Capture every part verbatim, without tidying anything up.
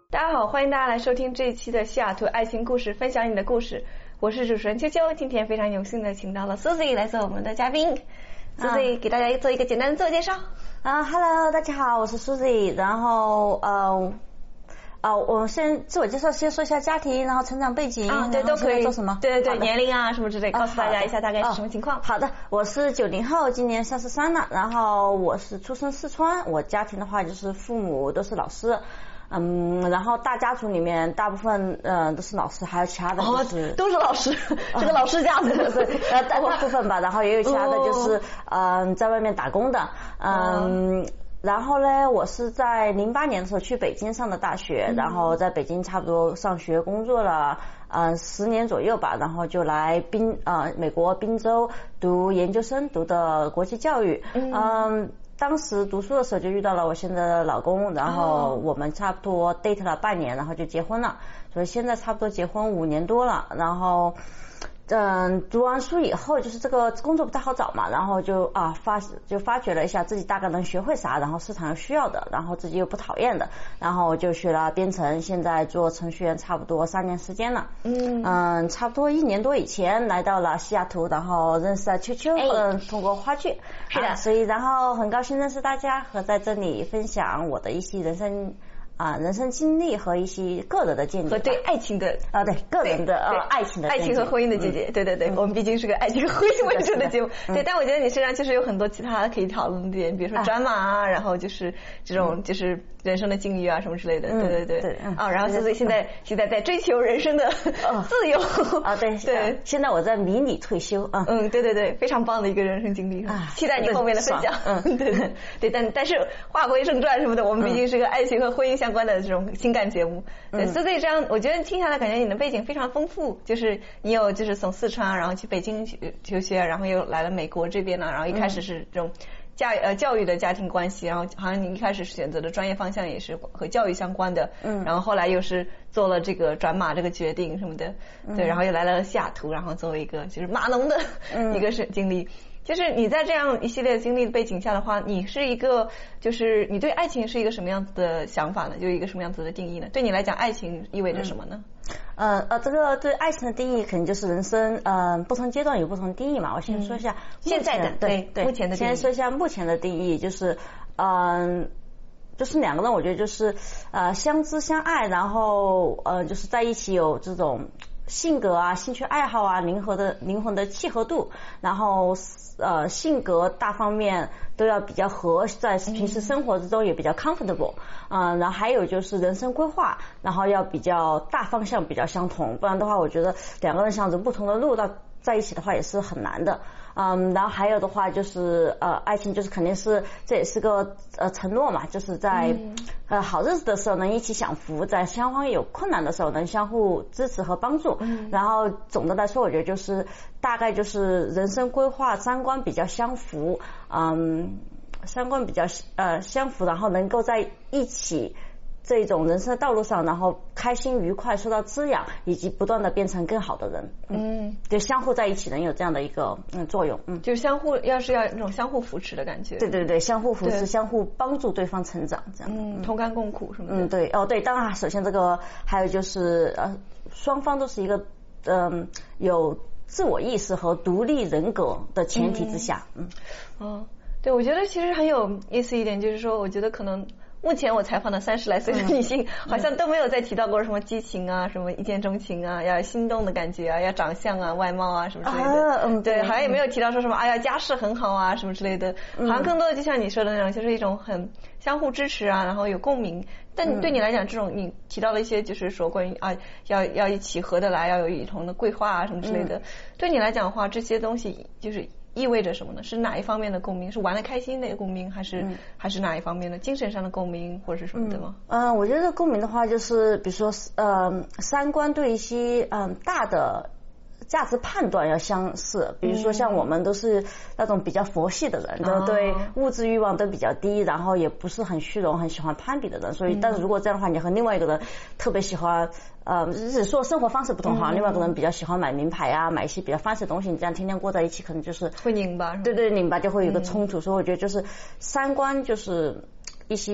大家好，欢迎大家来收听这一期的西雅图爱情故事，分享你的故事。我是主持人秋秋，今天非常有幸的请到了 Susie 来做我们的嘉宾。Susie 给大家做一个简单的自我介绍。 啊、uh, ，Hello， 大家好，我是 Susie。然后呃呃，我先自我介绍，先说一下家庭，然后成长背景， 啊，对，都可以。 做什么？ 对对对，年龄啊什么之类，告诉大家一下大概是什么情况。 哦、好的，我是九零后，今年三十三了。然后我是出生四川，我家庭的话就是父母都是老师。嗯，然后大家族里面大部分呃都是老师，还有其他的就是、 哦、都是老师，这个老师家族对，呃大部分吧，然后也有其他的就是嗯、呃、在外面打工的，嗯。哦，然后呢，我是在零八年的时候去北京上的大学，然后在北京差不多上学工作了，呃，十年左右吧，然后就来宾呃美国宾州读研究生，读的国际教育，嗯。嗯，当时读书的时候就遇到了我现在的老公，然后我们差不多 date 了半年，然后就结婚了，所以现在差不多结婚五年多了，然后。嗯，读完书以后，就是这个工作不太好找嘛，然后就啊发就发掘了一下自己大概能学会啥，然后市场有需要的，然后自己又不讨厌的，然后就学了编程，现在做程序员差不多三年时间了。嗯嗯，差不多一年多以前来到了西雅图，然后认识了秋秋，嗯，通过话剧。是的，啊，所以然后很高兴认识大家和在这里分享我的一些人生。啊，人生经历和一些个人的见解和对爱情的啊，对个人的啊爱情的爱情和婚姻的见解，嗯，对对对，嗯，我们毕竟是个爱情和婚姻为主的节目，对，但我觉得你身上就是有很多其他可以讨论的点，比如说专马啊，啊然后就是这种就是人生的境遇啊什么之类的，嗯，对对对，对嗯，啊，然后所以现在，嗯，现在在追求人生的自由啊，对对，现在我在迷你退休啊， 嗯，对对对，非常棒的一个人生经历啊，期待你后面的分享，嗯，对对对，但但是话归正传什么的，我们毕竟是个爱情和婚姻相关的这种情感节目，对，嗯，所以这样我觉得听下来感觉你的背景非常丰富，就是你有就是从四川然后去北京求学，然后又来了美国这边呢，然后一开始是这种教呃教育的家庭关系，然后好像你一开始选择的专业方向也是和教育相关的，嗯，然后后来又是做了这个转码这个决定什么的，嗯，对，然后又来了西雅图，然后作为一个就是码农的，嗯，一个是经历。就是你在这样一系列经历的背景下的话，你是一个就是你对爱情是一个什么样子的想法呢？就一个什么样子的定义呢？对你来讲，爱情意味着什么呢？ 嗯、呃呃，这个对爱情的定义肯定就是人生呃不同阶段有不同定义嘛。我先说一下、嗯、 现在的对对目前的定义。 先说一下目前的定义，就是嗯。呃就是两个人，我觉得就是呃相知相爱，然后呃就是在一起有这种性格啊、兴趣爱好啊、灵魂的灵魂的契合度，然后呃性格大方面都要比较合，在平时生活之中也比较 comfortable， 嗯、呃，然后还有就是人生规划，然后要比较大方向比较相同，不然的话，我觉得两个人想走不同的路到在一起的话也是很难的。嗯，然后还有的话就是呃，爱情就是肯定是这也是个呃承诺嘛，就是在、嗯、呃好日子的时候能一起享福，在双方有困难的时候能相互支持和帮助。嗯，然后总的来说，我觉得就是大概就是人生规划三观比较相符，嗯，三观比较呃相符，然后能够在一起。这种人生的道路上，然后开心愉快，受到滋养，以及不断的变成更好的人。嗯，就相互在一起能有这样的一个嗯作用。嗯， 就是相互，要是要那种相互扶持的感觉。 对对对，相互扶持，相互帮助对方成长，这样。 嗯，同甘共苦什么的。 嗯，对，哦对，当然，首先这个还有就是呃，双方都是一个嗯、呃、有自我意识和独立人格的前提之下。嗯， 嗯哦，对，我觉得其实很有意思一点，就是说，我觉得可能。目前我采访的三十来岁的女性，好像都没有再提到过什么激情啊，什么一见钟情啊，要心动的感觉啊，要长相啊、外貌啊什么之类的。啊、嗯，对，好像也没有提到说什么哎呀家世很好啊什么之类的，好像更多的就像你说的那种，就是一种很相互支持啊，然后有共鸣。但对你来讲，这种你提到了一些，就是说关于啊要要一起合得来，要有一同的规划啊什么之类的。嗯、对你来讲的话，这些东西就是意味着什么呢？是哪一方面的共鸣？是玩得开心的共鸣，还是、嗯、还是哪一方面的精神上的共鸣，或者是什么的吗？ 嗯、呃，我觉得共鸣的话，就是比如说呃三观对一些嗯、呃、大的价值判断要相似，比如说像我们都是那种比较佛系的人，都、嗯、对物质欲望都比较低，然后也不是很虚荣、很喜欢攀比的人，所以、嗯、但是如果这样的话，你和另外一个人特别喜欢。呃，只是说生活方式不同哈，嗯、另外一个人比较喜欢买名牌啊，买一些比较 fancy 的东西，你这样天天过在一起，可能就是会拧巴。 对对，拧巴就会有一个冲突，嗯、所以我觉得就是三观就是一些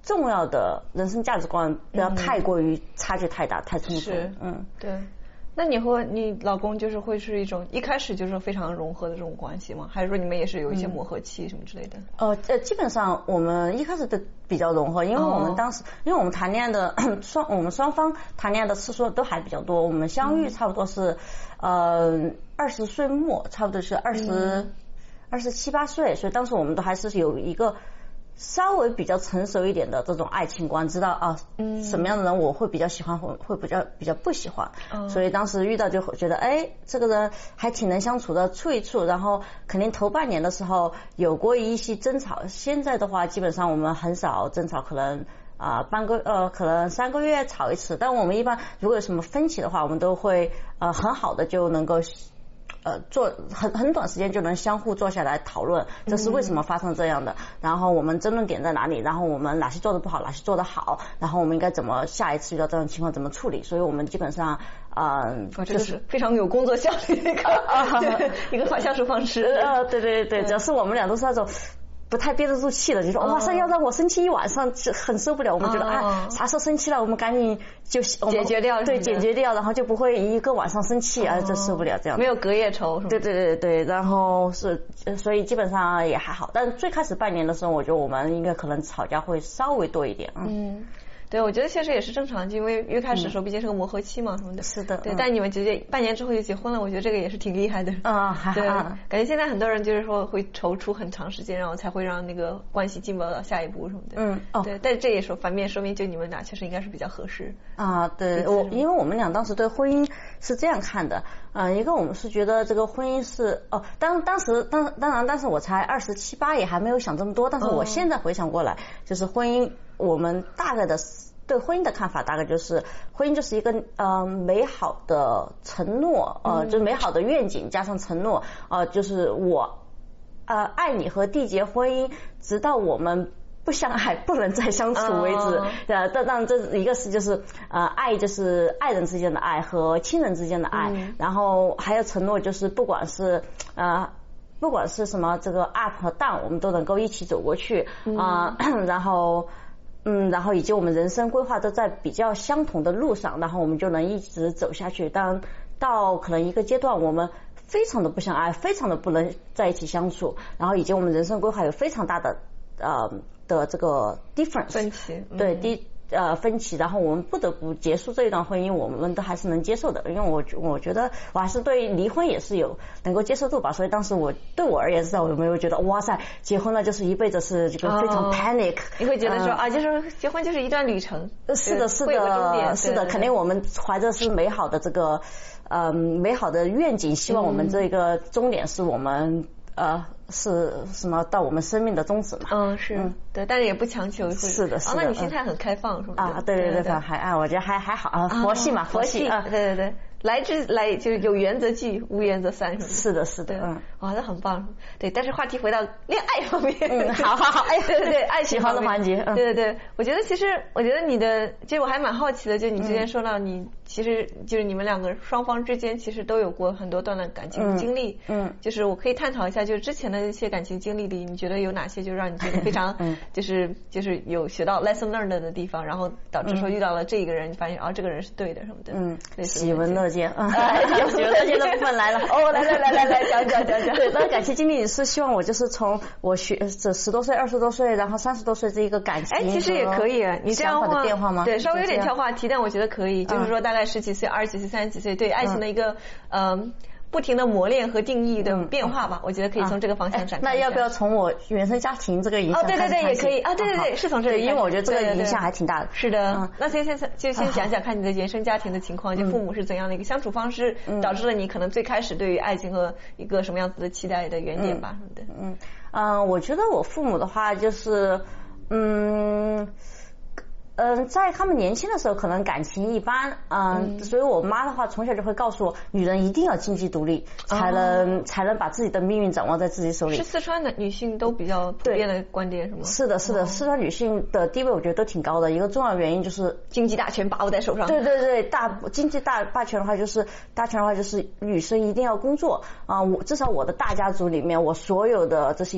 重要的人生价值观不要太过于差距太大、嗯、太冲突。 嗯，对。那你和你老公就是会是一种一开始就是非常融合的这种关系吗？还是说你们也是有一些磨合期什么之类的？ 呃呃，基本上我们一开始都比较融合，因为我们当时，哦、因为我们谈恋爱的双，我们双方谈恋爱的次数都还比较多，我们相遇差不多是、嗯、呃二十岁末，差不多是二十二十七八岁，所以当时我们都还是有一个稍微比较成熟一点的这种爱情观，知道啊，嗯，什么样的人我会比较喜欢，会会比较比较不喜欢，嗯，所以当时遇到就觉得，哎，这个人还挺能相处的，处一处，然后肯定头半年的时候有过一些争吵，现在的话基本上我们很少争吵，可能啊、呃、半个呃可能三个月吵一次，但我们一般如果有什么分歧的话，我们都会呃很好的就能够。呃，做很很短时间就能相互坐下来讨论，这是为什么发生这样的，嗯、然后我们争论点在哪里，然后我们哪些做的不好，哪些做的好，然后我们应该怎么下一次遇到这种情况怎么处理，所以我们基本上呃， 就是非常有工作效率的一个、啊、一个相处方式。 呃，对对对，主要是我们俩都是那种。不太憋得住气了，就说哇塞，要让我生气一晚上，很受不了。我们觉得啊，啥时候生气了，我们赶紧就解决掉， 对，解决掉，然后就不会一个晚上生气啊，就受不了这样。 没有隔夜仇， 对对对对，然后是，所以基本上也还好。但是最开始半年的时候，我觉得我们应该可能吵架会稍微多一点。 嗯。对，我觉得其实也是正常的，因为一开始的时候毕竟是个磨合期嘛，什么的。 是的。 对，但你们直接半年之后就结婚了，我觉得这个也是挺厉害的。 啊，还好。 对，感觉现在很多人就是说会踌躇很长时间，然后才会让那个关系进步到下一步什么的。 嗯，哦。 对，但这也说反面说明就你们俩其实应该是比较合适。 啊，对，我因为我们俩当时对婚姻是这样看的，啊、呃，一个我们是觉得这个婚姻是哦，当当时当当然当时我才二十七八，也还没有想这么多，但是我现在回想过来，嗯、就是婚姻我们大概的。对婚姻的看法大概就是婚姻就是一个呃美好的承诺，呃就是美好的愿景加上承诺，呃就是我呃爱你和缔结婚姻，直到我们不相爱不能再相处为止。呃，但当然这一个是就是呃爱就是爱人之间的爱和亲人之间的爱，嗯、然后还有承诺就是不管是呃。不管是什么这个 up 和 down， 我们都能够一起走过去啊、呃嗯，然后。嗯，然后以及我们人生规划都在比较相同的路上，然后我们就能一直走下去。当到可能一个阶段，我们非常的不相爱，非常的不能在一起相处，然后以及我们人生规划有非常大的呃的这个 difference 分歧， 嗯、对低。呃，分歧，然后我们不得不结束这一段婚姻，我们都还是能接受的，因为我我觉得我还是对离婚也是有能够接受度吧，所以当时我对我而言是，我没有觉得哇塞，结婚了就是一辈子是这个非常 panic，、哦、 你会觉得说、嗯、啊，就是结婚就是一段旅程， 是的，是的，是的，肯定我们怀着是美好的这个呃美好的愿景，希望我们这个终点是我们。呃，是什么到我们生命的终止嘛？ 嗯，是，嗯、对，但是也不强求。 是的，是的。 哦，那你心态很开放，是吗？ 啊，对对对对，还啊，我觉得还还好啊，佛系嘛， 佛系啊，对对对。来之来就是有缘则聚，无缘则散，是吗？ 是的，是的，嗯， 哇，那很棒。对，但是话题回到恋爱方面， 嗯，好好好， 哎，对对对，爱情喜欢的环节， 嗯，对对对，我觉得其实，我觉得你的，其实我还蛮好奇的，就你之前说到你，其实就是你们两个双方之间其实都有过很多段的感情经历，嗯，就是我可以探讨一下，就是之前的一些感情经历里，你觉得有哪些就让你觉得非常，嗯，就是就是有学到 lesson learned 的地方，然后导致说遇到了这一个人，你发现啊这个人是对的什么的， 嗯，喜闻乐见啊。 有喜闻乐见的部分来了，哦，来来来来来讲讲讲讲。 对，那感情经历是希望我就是从我学这十多岁、二十多岁，然后三十多岁这一个感情， 哎，其实也可以，你这样的变化吗？ 对，稍微有点跳话题，但我觉得可以，就是说大概十几岁、二十几岁、三十几岁，对爱情的一个嗯。不停的磨练和定义的变化吧，嗯、我觉得可以从这个方向展开、 啊。那要不要从我原生家庭这个影响？ 哦，对对对，也可以啊，对对对，是从这里。 因为我觉得这个影响还挺大的。 是的，嗯、那先先就先讲讲看你的原生家庭的情况，就父母是怎样的一个相处方式，嗯、导致了你可能最开始对于爱情和一个什么样子的期待的原点吧，什么的。 嗯嗯、呃，我觉得我父母的话就是嗯。嗯，在他们年轻的时候，可能感情一般，嗯，嗯所以我妈的话从小就会告诉我，女人一定要经济独立，才能、哦、才能把自己的命运掌握在自己手里。 是四川的女性都比较普遍的观点是吗？ 是的，是的，哦、四川女性的地位我觉得都挺高的，一个重要原因就是经济大权把握在手上。 对对对，大经济大霸权的话就是大权的话就是女生一定要工作啊、呃，我至少我的大家族里面，我所有的这些。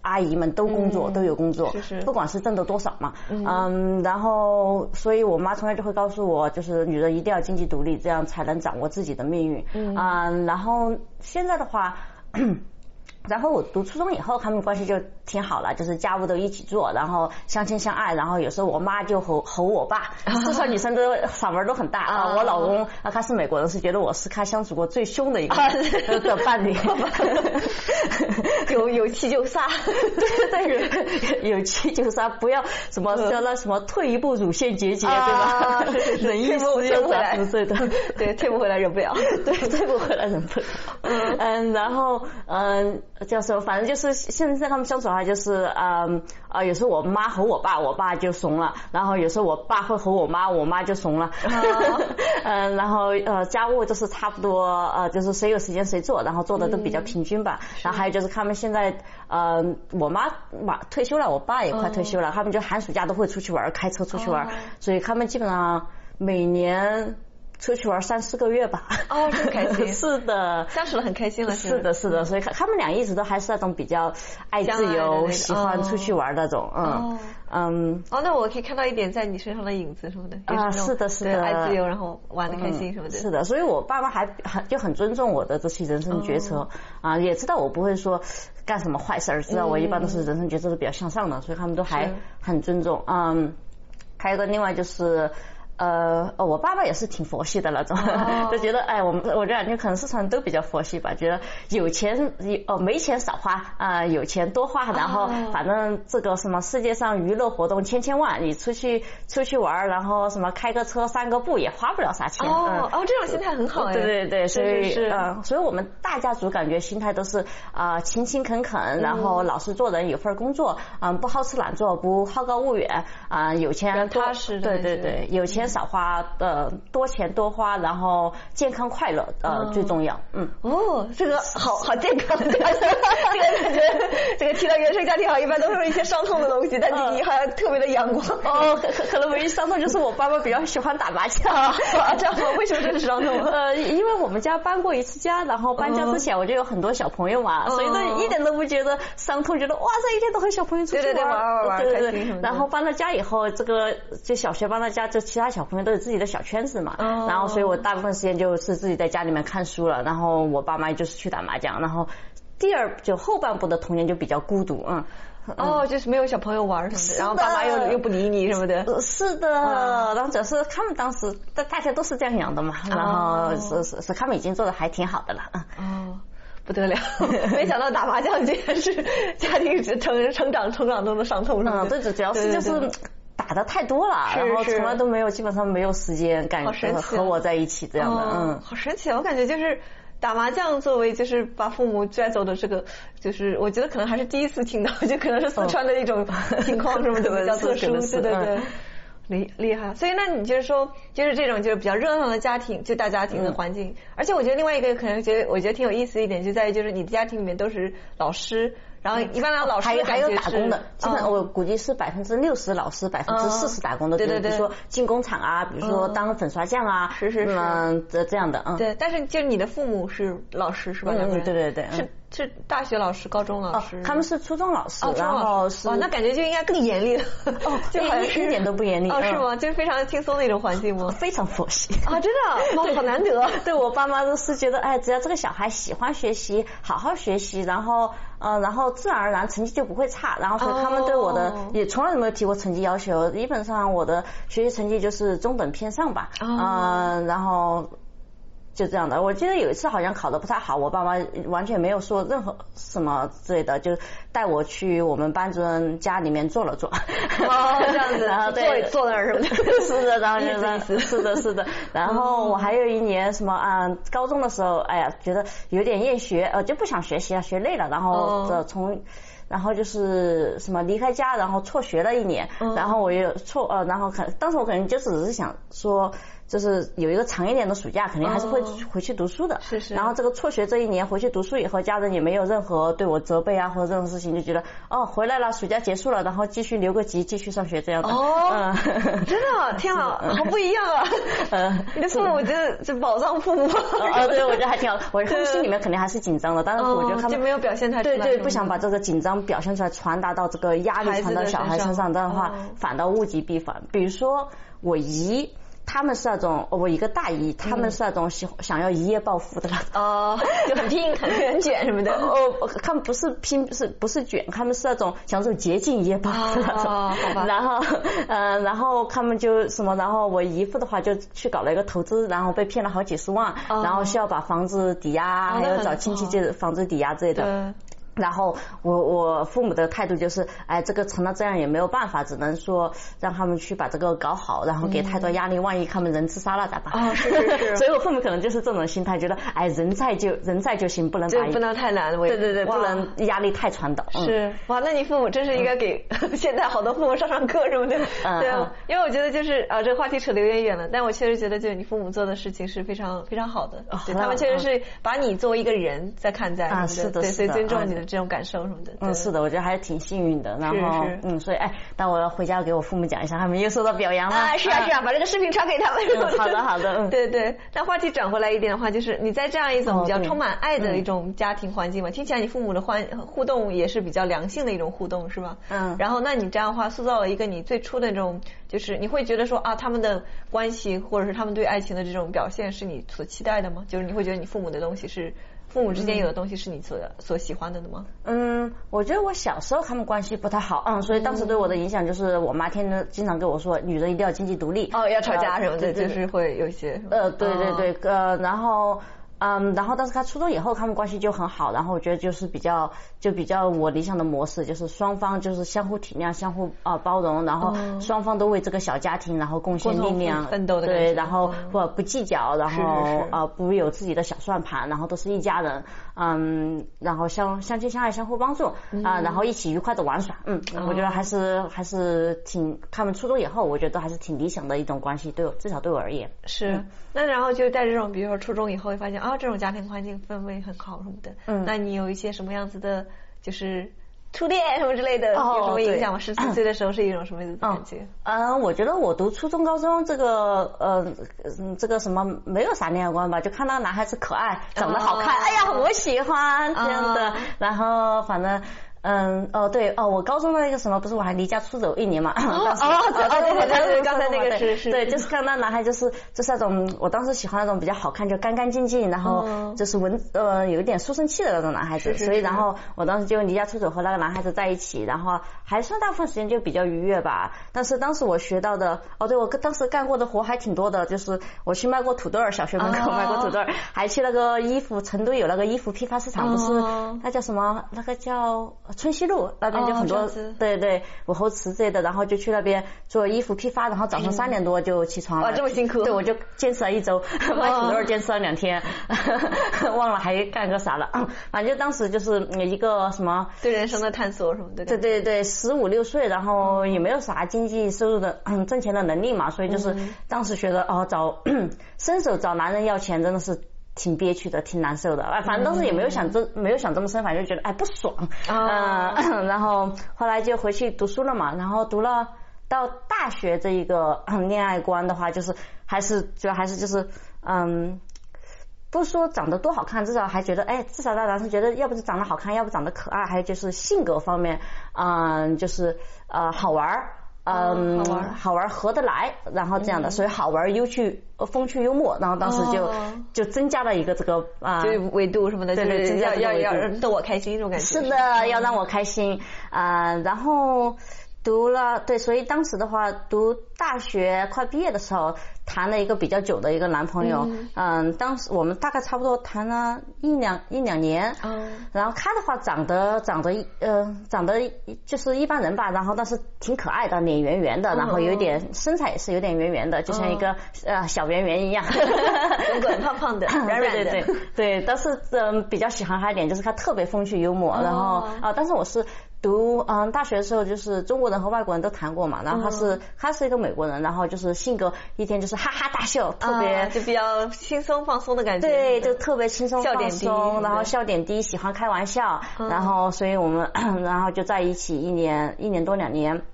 阿姨们都工作，嗯、都有工作， 是是不管是挣得多少嘛，嗯, 嗯，然后所以我妈从来就会告诉我，就是女人一定要经济独立，这样才能掌握自己的命运，嗯，嗯然后现在的话。然后我读初中以后，他们关系就挺好了，就是家务都一起做，然后相亲相爱，然后有时候我妈就吼吼我爸，四川女生都嗓门都很大啊。我老公啊，他是美国人，是觉得我是他相处过最凶的一个的伴侣， 有有气就杀， 对对，有气就杀，不要什么叫那什么退一步乳腺结节，对吧？忍一时又三十岁的， 对，退不回来忍不了， 对，退不回来忍不了。嗯，然后嗯。叫什么？反正就是现在他们相处的话，就是嗯啊、呃，有时候我妈吼我爸，我爸就怂了；然后有时候我爸会吼我妈，我妈就怂了。嗯，然后呃，家务就是差不多呃，就是谁有时间谁做，然后做的都比较平均吧。嗯、然后还有就是他们现在呃，我妈妈退休了，我爸也快退休了，嗯、他们就寒暑假都会出去玩，开车出去玩，哦、所以他们基本上每年。出去玩三四个月吧。 哦，真开心。 是的， 相处的很开心了。 是的，是的，所以他们俩一直都还是那种比较爱自由、喜欢出去玩那种。嗯、哦、 嗯。哦，那我可以看到一点在你身上的影子什么的。 啊，是的，是的， 爱自由，然后玩的开心什么的。 嗯、是的，所以我爸妈还很就很尊重我的这些人生决策、哦、啊，也知道我不会说干什么坏事，知道我一般都是人生决策都比较向上的，所以他们都还很尊重。嗯，还有个另外就是。呃，我爸爸也是挺佛系的那种，哦、就觉得哎，我们我这两天可能四川人都比较佛系吧，觉得有钱哦没钱少花啊、呃，有钱多花，然后反正这个什么世界上娱乐活动千千万，你出去出去玩，然后什么开个车散个步也花不了啥钱。 哦、嗯、哦，这种心态很好哎。 对对对，所以是嗯、呃，所以我们大家族感觉心态都是啊、呃、勤勤恳恳，然后老实做人，有份工作，嗯、呃，不好吃懒做，不好高骛远啊、呃，有钱踏实。 对对对，有钱。少花呃多钱多花，然后健康快乐呃、嗯、最重要。嗯哦，这个好好健康的，这个感觉这个提到原生家庭好，一般都是一些伤痛的东西，但你好像特别的阳光。 哦，可可能唯一伤痛就是我爸爸比较喜欢打麻将。 啊，这样吗？为什么这是伤痛？ 呃，因为我们家搬过一次家，然后搬家之前我就有很多小朋友嘛，嗯、所以呢一点都不觉得伤痛，觉得哇塞一天都和小朋友出去玩， 对对对，玩玩玩， 对对对。然后搬到家以后，这个就小学搬到家，就其他小朋友都有自己的小圈子嘛，哦、然后所以我大部分时间就是自己在家里面看书了，然后我爸妈就是去打麻将，然后第二就后半部的童年就比较孤独，嗯。 哦，就是没有小朋友玩什么的，然后爸妈又又不理你什么的。 是的，嗯、然后主要是他们当时大家都是这样养的嘛，哦、然后是是是他们已经做的还挺好的了。 哦，不得了，没想到打麻将竟然是家庭成成长成长中的伤痛。 嗯，对，主要是就是。对对对打的太多了，然后从来都没有，基本上没有时间感觉和我在一起这样的，嗯， 好神奇啊！我感觉就是打麻将作为就是把父母拽走的这个，就是我觉得可能还是第一次听到，就可能是四川的一种情况什么的比较特殊，对对对。厉厉害，所以那你就是说，就是这种就是比较热闹的家庭，就大家庭的环境，嗯、而且我觉得另外一个可能觉得我觉得挺有意思的一点，就在于就是你的家庭里面都是老师。然后一般的老师还有还有打工的，基本我估计是百分之六十老师，百分之四十打工的， 对对对， 比如说进工厂啊，比如说当粉刷匠啊， 是是是， 嗯，这这样的，嗯， 对。但是就是你的父母是老师是吧？ 嗯，对对对， 是是大学老师、高中老师， 他们是初中老师，然后是哦，那感觉就应该更严厉了，哦， 就好像一点都不严厉， 哦，是吗？就是非常轻松的一种环境吗？ 非常佛系啊，真的，哇，好难得。 对我爸妈都是觉得，哎，只要这个小孩喜欢学习，好好学习，然后。呃，然后自然而然成绩就不会差，然后所以他们对我的、oh. 也从来没有提过成绩要求，基本上我的学习成绩就是中等偏上吧，嗯、oh. 呃，然后就这样的。我记得有一次好像考得不太好，我爸妈完全没有说任何什么之类的，就带我去我们班主任家里面坐了坐。 哦，这样子， 然后对坐那儿是不是？ 是的，然后就是是的，是的。然后我还有一年什么啊、呃，高中的时候，哎呀，觉得有点厌学，呃，就不想学习了，学累了，然后这从。哦然后就是什么离开家，然后辍学了一年，嗯、然后我也辍呃，然后可当时我可能就只是想说，就是有一个长一点的暑假，肯定还是会回去读书的。 是是。 然后这个辍学这一年回去读书以后，家人也没有任何对我责备啊或者任何事情，就觉得哦回来了，暑假结束了，然后继续留个级，继续上学这样的。 哦，嗯、真的，天啊，好不一样啊！嗯，你的父母我觉得是宝藏父母。 啊、哦，对，我觉得还挺好。我心里面肯定还是紧张的，但是我觉得他们、 哦、就没有表现太出来。 对对，不想把这个紧张能表现出来，传达到这个压力传到小孩身上，这样的话、哦、反倒物极必反。比如说我姨。他们是那种，我一个大姨，他们是那种喜想要一夜暴富的哦，就很拼，很很卷什么的。 哦，他们不是拼，不是不是卷，他们是那种想走捷径一夜暴富的那种。 哦，好吧。 然后，呃，然后他们就什么，然后我姨父的话就去搞了一个投资，然后被骗了好几十万，哦、然后需要把房子抵押，哦、还有找亲戚借房子抵押之类的。对。然后我我父母的态度就是，哎，这个成了这样也没有办法，只能说让他们去把这个搞好，然后给太多压力，嗯、万一他们人自杀了咋办？ 哦，是是是。 所以我父母可能就是这种心态，觉得哎，人在就人在就行，不能把不能太难， 对对对，不能压力太传导。 是哇，那你父母真是应该给、嗯、现在好多父母上上课什么的。嗯、对、嗯，因为我觉得就是啊，这个话题扯得有点远了，但我确实觉得就是你父母做的事情是非常非常好的，哦、对他们确实是把你作为一个人在看待， 啊，是的， 对，所以尊重你的这种感受什么的。 嗯，是的，我觉得还是挺幸运的。然后，嗯，所以哎，但我要回家给我父母讲一下，他们又受到表扬了。 啊，是啊，是啊，把这个视频传给他们。 嗯，好的，好的。嗯， 对对。那话题转回来一点的话，就是你在这样一种比较充满爱的一种家庭环境嘛，听起来你父母的欢互动也是比较良性的一种互动，是吧？嗯。然后，那你这样的话塑造了一个你最初的那种，就是你会觉得说啊，他们的关系或者是他们对爱情的这种表现是你所期待的吗？就是你会觉得你父母的东西是。父母之间有的东西是你所所喜欢的的吗？嗯， 我觉得我小时候他们关系不太好，嗯，所以当时对我的影响就是我妈天天经常跟我说，女人一定要经济独立， 哦，要吵架什么的，呃、就是会有一些， 呃，对对对，呃，然后。嗯，然后但是他初中以后他们关系就很好，然后我觉得就是比较就比较我理想的模式，就是双方就是相互体谅、相互啊、呃、包容，然后双方都为这个小家庭然后贡献力量， 奋斗的感觉， 对，然后不不计较，然后啊、呃、不有自己的小算盘，然后都是一家人，嗯，然后相相亲相爱、相互帮助啊、嗯呃，然后一起愉快的玩耍，嗯，哦、我觉得还是还是挺他们初中以后，我觉得还是挺理想的一种关系，对我至少对我而言是。嗯、那然后就在这种比如说初中以后会发现啊。这种家庭环境氛围很好什么的，嗯，那你有一些什么样子的，就是初恋什么之类的，哦、有什么影响吗？十几岁的时候是一种什么样的感觉？ 嗯，嗯我觉得我读初中、高中这个呃，这个什么没有啥恋爱观吧，就看到男孩子可爱，长得好看，哦、哎呀，我喜欢这样的，哦、然后反正。嗯哦对哦，我高中的那个什么不是我还离家出走一年嘛？ 哦哦对对对对，刚才那个是是， 对，就是看到男孩就是就是那种我当时喜欢那种比较好看就干干净净，然后就是文呃有一点书生气的那种男孩子，所以然后我当时就离家出走和那个男孩子在一起，然后还算大部分时间就比较愉悦吧。但是当时我学到的哦，对我当时干过的活还挺多的，就是我去卖过土豆儿，小学门口卖过土豆儿，还去那个衣服成都有那个衣服批发市场，不是那叫什么那个叫。春熙路那边就很多，哦、对对，武侯祠之类的，然后就去那边做衣服批发，然后早上三点多就起床了。 哇，这么辛苦！ 对，我就坚持了一周，卖土豆坚持了两天，哦、忘了还干个啥了。反正当时就是一个什么对人生的探索什么的。 对对对，十五六岁，然后也没有啥经济收入的、嗯、挣钱的能力嘛，所以就是当时觉得哦，找伸手找男人要钱真的是。挺憋屈的，挺难受的，哎，反正当时也没有想这没有想这么深，反正就觉得哎不爽，嗯、呃，然后后来就回去读书了嘛，然后读了到大学这一个、嗯、恋爱观的话，就是还是主要还是就是嗯，不是说长得多好看，至少还觉得哎，至少让男生觉得要不是长得好看，要不长得可爱，还有就是性格方面，嗯，就是呃好玩。嗯，好玩，好玩，合得来，然后这样的，嗯、所以好玩、有趣、风趣幽默，然后当时就、哦、就增加了一个这个啊， 就维度什么的， 对对，增加要要要逗我开心这种感觉。 是的，嗯、要让我开心啊、呃，然后读了，对，所以当时的话，读大学快毕业的时候，谈了一个比较久的一个男朋友，嗯，嗯当时我们大概差不多谈了一两一两年，嗯，然后他的话长得长得呃长得就是一般人吧，然后但是挺可爱的，脸圆圆的，然后有点身材也是有点圆圆的，就像一个、嗯、呃小圆圆一样， 滚滚胖胖的，软软的， 对对对对，但是嗯、呃、比较喜欢他一点就是他特别风趣幽默，然后啊、呃、但是我是。读嗯大学的时候就是中国人和外国人都谈过嘛，然后他是、嗯、他是一个美国人，然后就是性格一天就是哈哈大笑，特别、 啊、就比较轻松放松的感觉， 对，就特别轻松放松，然后笑点低，喜欢开玩笑，嗯、然后所以我们然后就在一起一年一年多两年。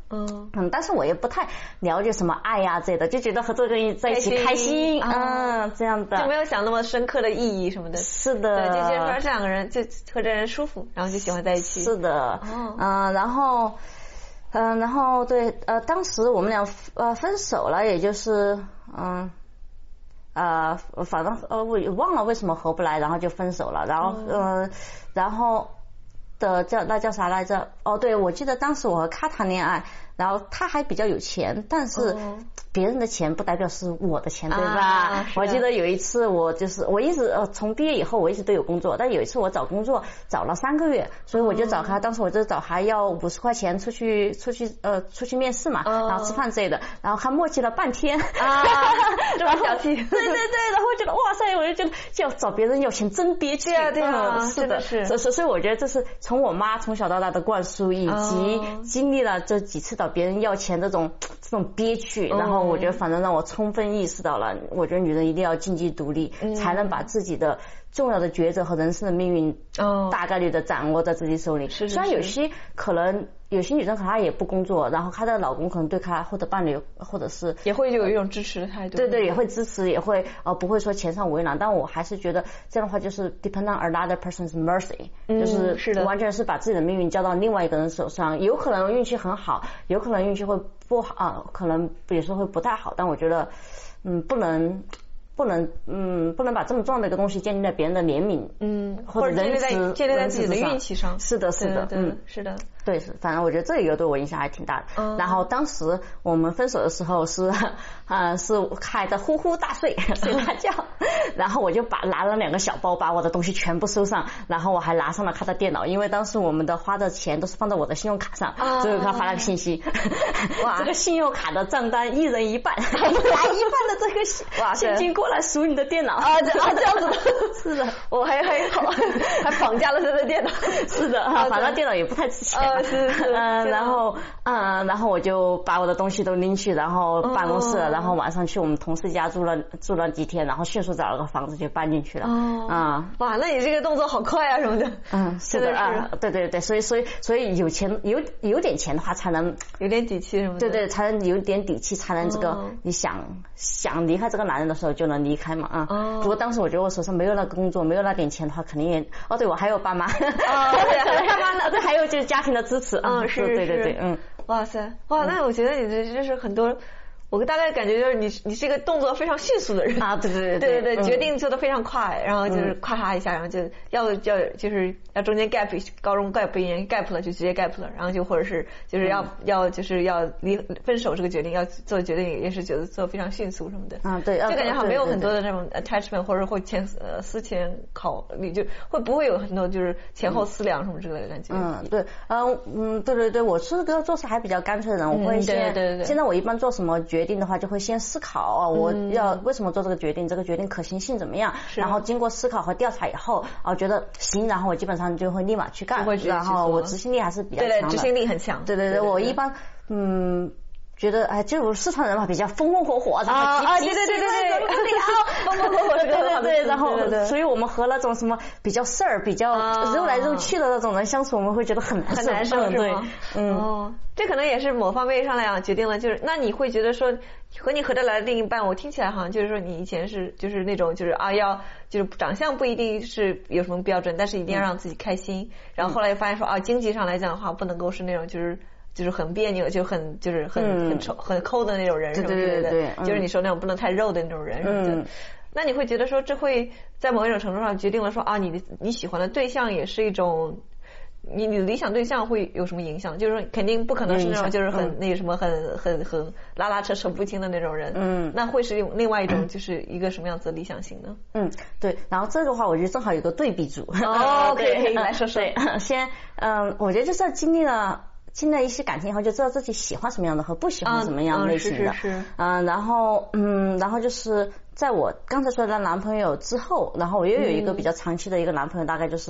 嗯嗯，但是我也不太了解什么爱呀、啊、之类的，就觉得和这个人在一起开心，嗯，这样的就没有想那么深刻的意义什么的。 是的， 对，就觉得说这两个人就和这人舒服，然后就喜欢在一起。 是的，嗯、呃，然后嗯、呃，然后对呃，当时我们俩呃分手了，也就是嗯。呃，反正呃我也忘了为什么合不来，然后就分手了。然后、嗯、呃，然后的叫那叫啥来着？哦，对，我记得当时我和他谈恋爱，然后他还比较有钱，但是别人的钱不代表是我的钱，对吧？啊、我记得有一次我就是我一直呃从毕业以后我一直都有工作，但有一次我找工作找了三个月，所以我就找他，当时我就找他要五十块钱出去出去呃出去面试嘛，然后吃饭之类的，然后他磨叽了半天啊， 这么小气， 对对对，然后我觉得哇塞，我就觉得要找别人要钱真憋屈， 对啊对啊， 嗯、是的， 是， 所以所以我觉得这是从我妈从小到大的灌输，以及经历了这几次找别人要钱这种这种憋屈，然后我觉得反正让我充分意识到了，我觉得女人一定要经济独立，嗯、才能把自己的重要的抉择和人生的命运大概率的掌握在自己手里。 是是是， 虽然有些可能有些女生可能她也不工作，然后她的老公可能对她或者伴侣或者是也会有一种支持的态度， 对对，也会支持，也会呃不会说钱上为难，但我还是觉得这样的话就是 depend on another person's mercy，、嗯、就是是的，完全是把自己的命运交到另外一个人手上，有可能运气很好，有可能运气会不好，啊、可能有时候会不太好，但我觉得嗯不能。不能，嗯，不能把这么重要的一个东西建立在别人的怜悯， 嗯， 或者建立在建立在自己的运气上。 是的，是的， 对对嗯，是的， 对，是，反正我觉得这一个对我影响还挺大的。嗯、然后当时我们分手的时候是，呃，是还在呼呼大睡，睡大觉，然后我就把拿了两个小包，把我的东西全部收上，然后我还拿上了他的电脑，因为当时我们的花的钱都是放在我的信用卡上，啊、所以他发了个信息，哇，这个信用卡的账单一人一半，拿一半的这个哇现金过来数你的电脑啊，这啊这样子的， 是的， 我还还还绑架了他的电脑， 是的，啊，反正电脑也不太值钱， 啊，是是， 嗯，然后嗯，然后我就把我的东西都拎去，然后办公室，然后晚上去我们同事家住了住了几天，然后迅速找了个房子就搬进去了，啊， 哇，那你这个动作好快啊什么的， 嗯，是的啊，对对对，所以所以所以有钱有有点钱的话才能有点底气什么的， 对对，才能有点底气，才能这个你想想离开这个男人的时候就能离开嘛，啊，如果当时我觉得我手上没有那个工作，没有那点钱的话，肯定也哦，对我还有爸妈，哦，对，还有爸妈呢，对，还有就是家庭的支持， 嗯，是， 对对对，嗯， 哇塞，哇，那我觉得你这就是很多。我大概感觉就是你，你是一个动作非常迅速的人啊，对对对对对对，决定做得非常快，然后就是咔嚓一下，然后就要要就是要中间 gap 高中 gap 一年 gap 了就直接 gap 了，然后就或者是就是要要就是要离分手这个决定要做决定也是觉得做非常迅速什么的啊，对， 就感觉好像没有很多的这种 attachment 或者会前呃思前考虑，就会不会有很多就是前后思量什么之类的感觉。 嗯，对，嗯嗯，对对对，我是个做事还比较干脆的人，我会先对对对， 现在我一般做什么决定的话，就会先思考啊，我要为什么做这个决定，这个决定可行性怎么样，然后经过思考和调查以后，啊，觉得行，然后我基本上就会立马去干，然后我执行力还是比较强的， 对，执行力很强， 对对对，我一般嗯。觉得哎，就四川人嘛，比较风风火火，然后啊，对对对对对，风风火火， 对对对，然后所以我们和那种什么比较事儿、比较揉来揉去的那种人相处，我们会觉得很很难受， 对， 嗯，哦，这可能也是某方面上来讲决定了，就是那你会觉得说和你合得来的另一半，我听起来好像就是说你以前是就是那种就是啊要就是长相不一定是有什么标准，但是一定要让自己开心，然后后来发现说啊经济上来讲的话，不能够是那种就是。就是很别扭，就很就是很、嗯、很丑很抠的那种人什么之类的， 对对对， 就是你说那种不能太肉的那种人什么的。嗯、那你会觉得说这会在某一种程度上决定了说啊，你的你喜欢的对象也是一种，你你的理想对象会有什么影响？就是说肯定不可能是那种就是很、嗯、那什么很很很拉拉扯扯不清的那种人。嗯，那会是另外一种就是一个什么样子的理想型呢？ 嗯，对。然后这个话我觉得正好有个对比组。 哦，可以可以来说说。 对，先嗯，我觉得就是经历了。经历一些感情以后，就知道自己喜欢什么样的和不喜欢什么样类型的。 嗯，是是是。 嗯，然后嗯，然后就是在我刚才说的男朋友之后，然后我又有一个比较长期的一个男朋友，大概就是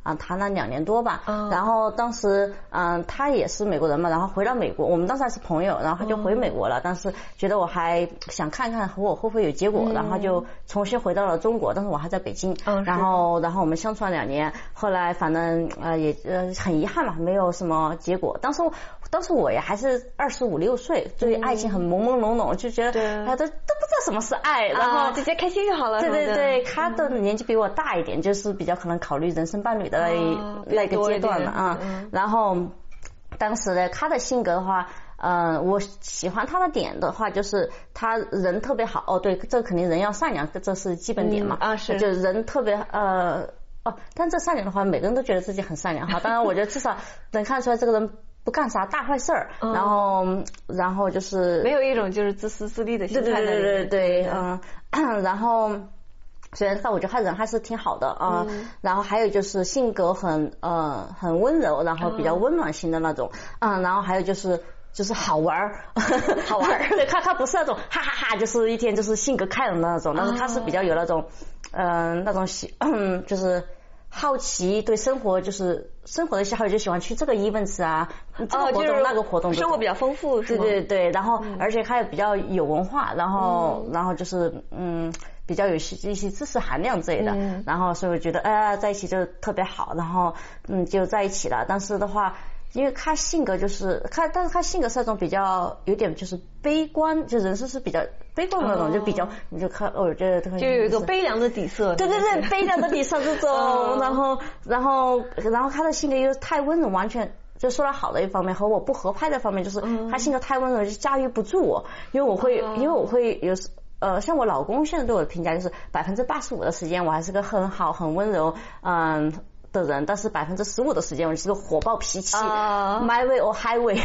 啊谈了两年多吧，然后当时嗯他也是美国人嘛，然后回到美国，我们当时还是朋友，然后他就回美国了，但是觉得我还想看看和我会不会有结果，然后就重新回到了中国，但是我还在北京，然后然后我们相处了两年，后来反正呃也呃很遗憾嘛，没有什么结果。当时当时我也还是二十五六岁，对爱情很朦朦胧胧，就觉得哎都都不知道什么是爱，然后直接开心就好了。 对对对，他的年纪比我大一点，就是比较可能考虑人生伴侣的那个阶段了啊。然后当时呢，他的性格的话。呃，我喜欢他的点的话，就是他人特别好。哦，对，这肯定人要善良，这是基本点嘛。 嗯、啊，是。 就人特别呃哦，但这善良的话，每个人都觉得自己很善良哈。当然，我觉得至少能看出来这个人不干啥大坏事儿，嗯、然后然后就是没有一种就是自私自利的心态。 对对对对对，嗯，然后。虽然但我觉得他人还是挺好的啊、呃嗯，然后还有就是性格很呃很温柔，然后比较温暖型的那种，嗯，然后还有就是就是好玩儿，好玩儿，对他他不是那种哈哈哈，就是一天就是性格开朗的那种，但是他是比较有那种嗯、呃、那种喜嗯就是好奇，对生活就是生活的喜好，就喜欢去这个 events 啊，这个活动、哦、那个活动， 生活比较丰富，是吗？ 对对对，然后、嗯、而且他也比较有文化，然后、嗯、然后就是嗯。比较有一些知识含量之类的，嗯、然后所以我觉得呃在一起就特别好，然后嗯就在一起了。但是的话，因为他性格就是他，但是他性格是那种比较有点就是悲观，就人生是比较悲观的那种，哦、就比较你就看，我觉得就有一个悲凉的底色。 对对对，悲凉的底色这种，哦、然后然后然后他的性格又太温柔，完全。就说了好的一方面和我不合拍的方面，就是他性格太温柔，就驾驭不住我，因为我会，因为我会有呃，像我老公现在对我的评价就是百分之八十五的时间我还是个很好很温柔嗯的人，但是百分之十五的时间我就是个火爆脾气、uh, ，my way or highway，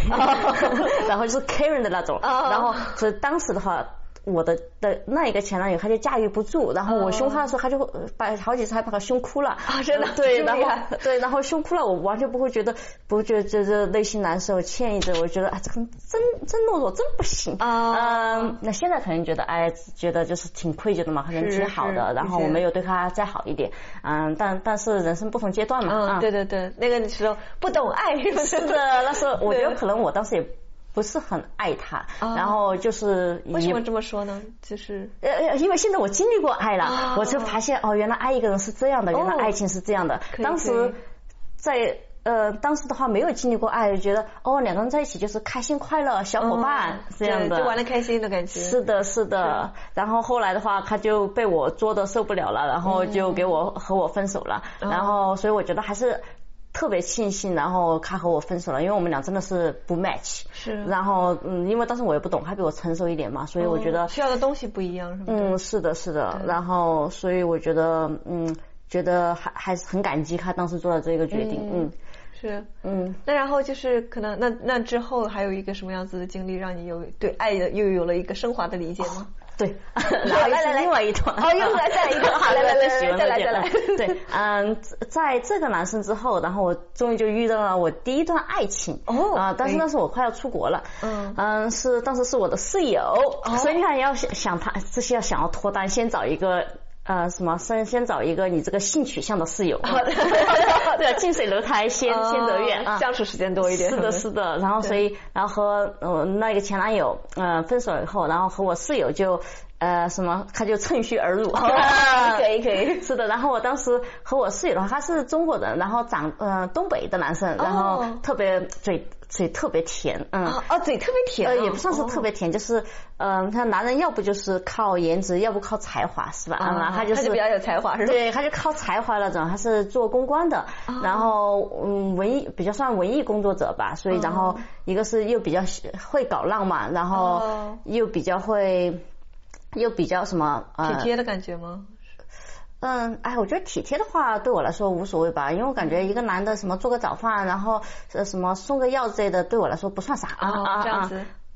uh, 然后就是 Karen 的那种， uh, 然后所以当时的话。我的的那一个前男友他就驾驭不住，然后我凶他的时候他就把好几次还把他凶哭了啊，真的对，然后对，然后凶哭了，我完全不会觉得不会觉得这这内心难受歉意的，我觉得啊这个真真懦弱真不行啊，嗯，那现在可能觉得哎觉得就是挺愧疚的嘛，可能挺好的，然后我没有对他再好一点，嗯，但但是人生不同阶段嘛， 嗯，对对对，那个时候不懂爱是不是？ 是的，那时候我觉得可能我当时也。不是很爱他，哦、然后就是为什么这么说呢？就是呃，因为现在我经历过爱了，哦、我就发现哦，原来爱一个人是这样的，原来爱情是这样的。哦、当时在呃，当时的话没有经历过爱，就觉得哦，两个人在一起就是开心快乐小伙伴、嗯、这样的， 就玩得开心的感觉。 是的，是的。是然后后来的话，他就被我捉得受不了了，然后就给我、嗯、和我分手了。嗯、然后所以我觉得还是。特别庆幸，然后他和我分手了，因为我们俩真的是不 match。 是。 然后嗯，因为当时我也不懂，他比我成熟一点嘛，所以我觉得、 哦、需要的东西不一样，是吗？ 嗯，是的，是的。然后所以我觉得嗯，觉得还还是很感激他当时做的这个决定。嗯， 嗯是。嗯，那然后就是可能那那之后还有一个什么样子的经历，让你有对爱的又有了一个升华的理解吗？ 哦对，然后来来来，另外一段， 哦，又来再来一段，好，来来来，再来再来。 对，嗯，在这个男生之后，然后我终于就遇到了我第一段爱情。哦。啊，但是那时候我快要出国了。嗯。嗯，是当时是我的室友，哦、所以你看要想想他这些要想要脱单，先找一个。呃，什么？先先找一个你这个性取向的室友，对，近水楼台先先得月啊， 相处时间多一点。 是的，是的。然后所以，然后和呃那个前男友呃分手以后，然后和我室友就呃什么，他就趁虚而入。 可以可以。 是的，然后我当时和我室友的话，他是中国人，然后长呃东北的男生，然后特别嘴嘴特别甜，嗯哦嘴特别甜， 呃也不算是特别甜，就是嗯他男人要不就是靠颜值，要不靠才华，是吧？啊， 他就是他就比较有才华，是吧？ 对，他就靠才华那种，他是做公关的，然后嗯文艺比较算文艺工作者吧，所以然后一个是又比较会搞浪漫，然后又比较会又比较什么体贴的感觉吗？ 嗯，哎，我觉得体贴的话对我来说无所谓吧，因为我感觉一个男的什么做个早饭，然后呃什么送个药之类的，对我来说不算啥啊。这样子。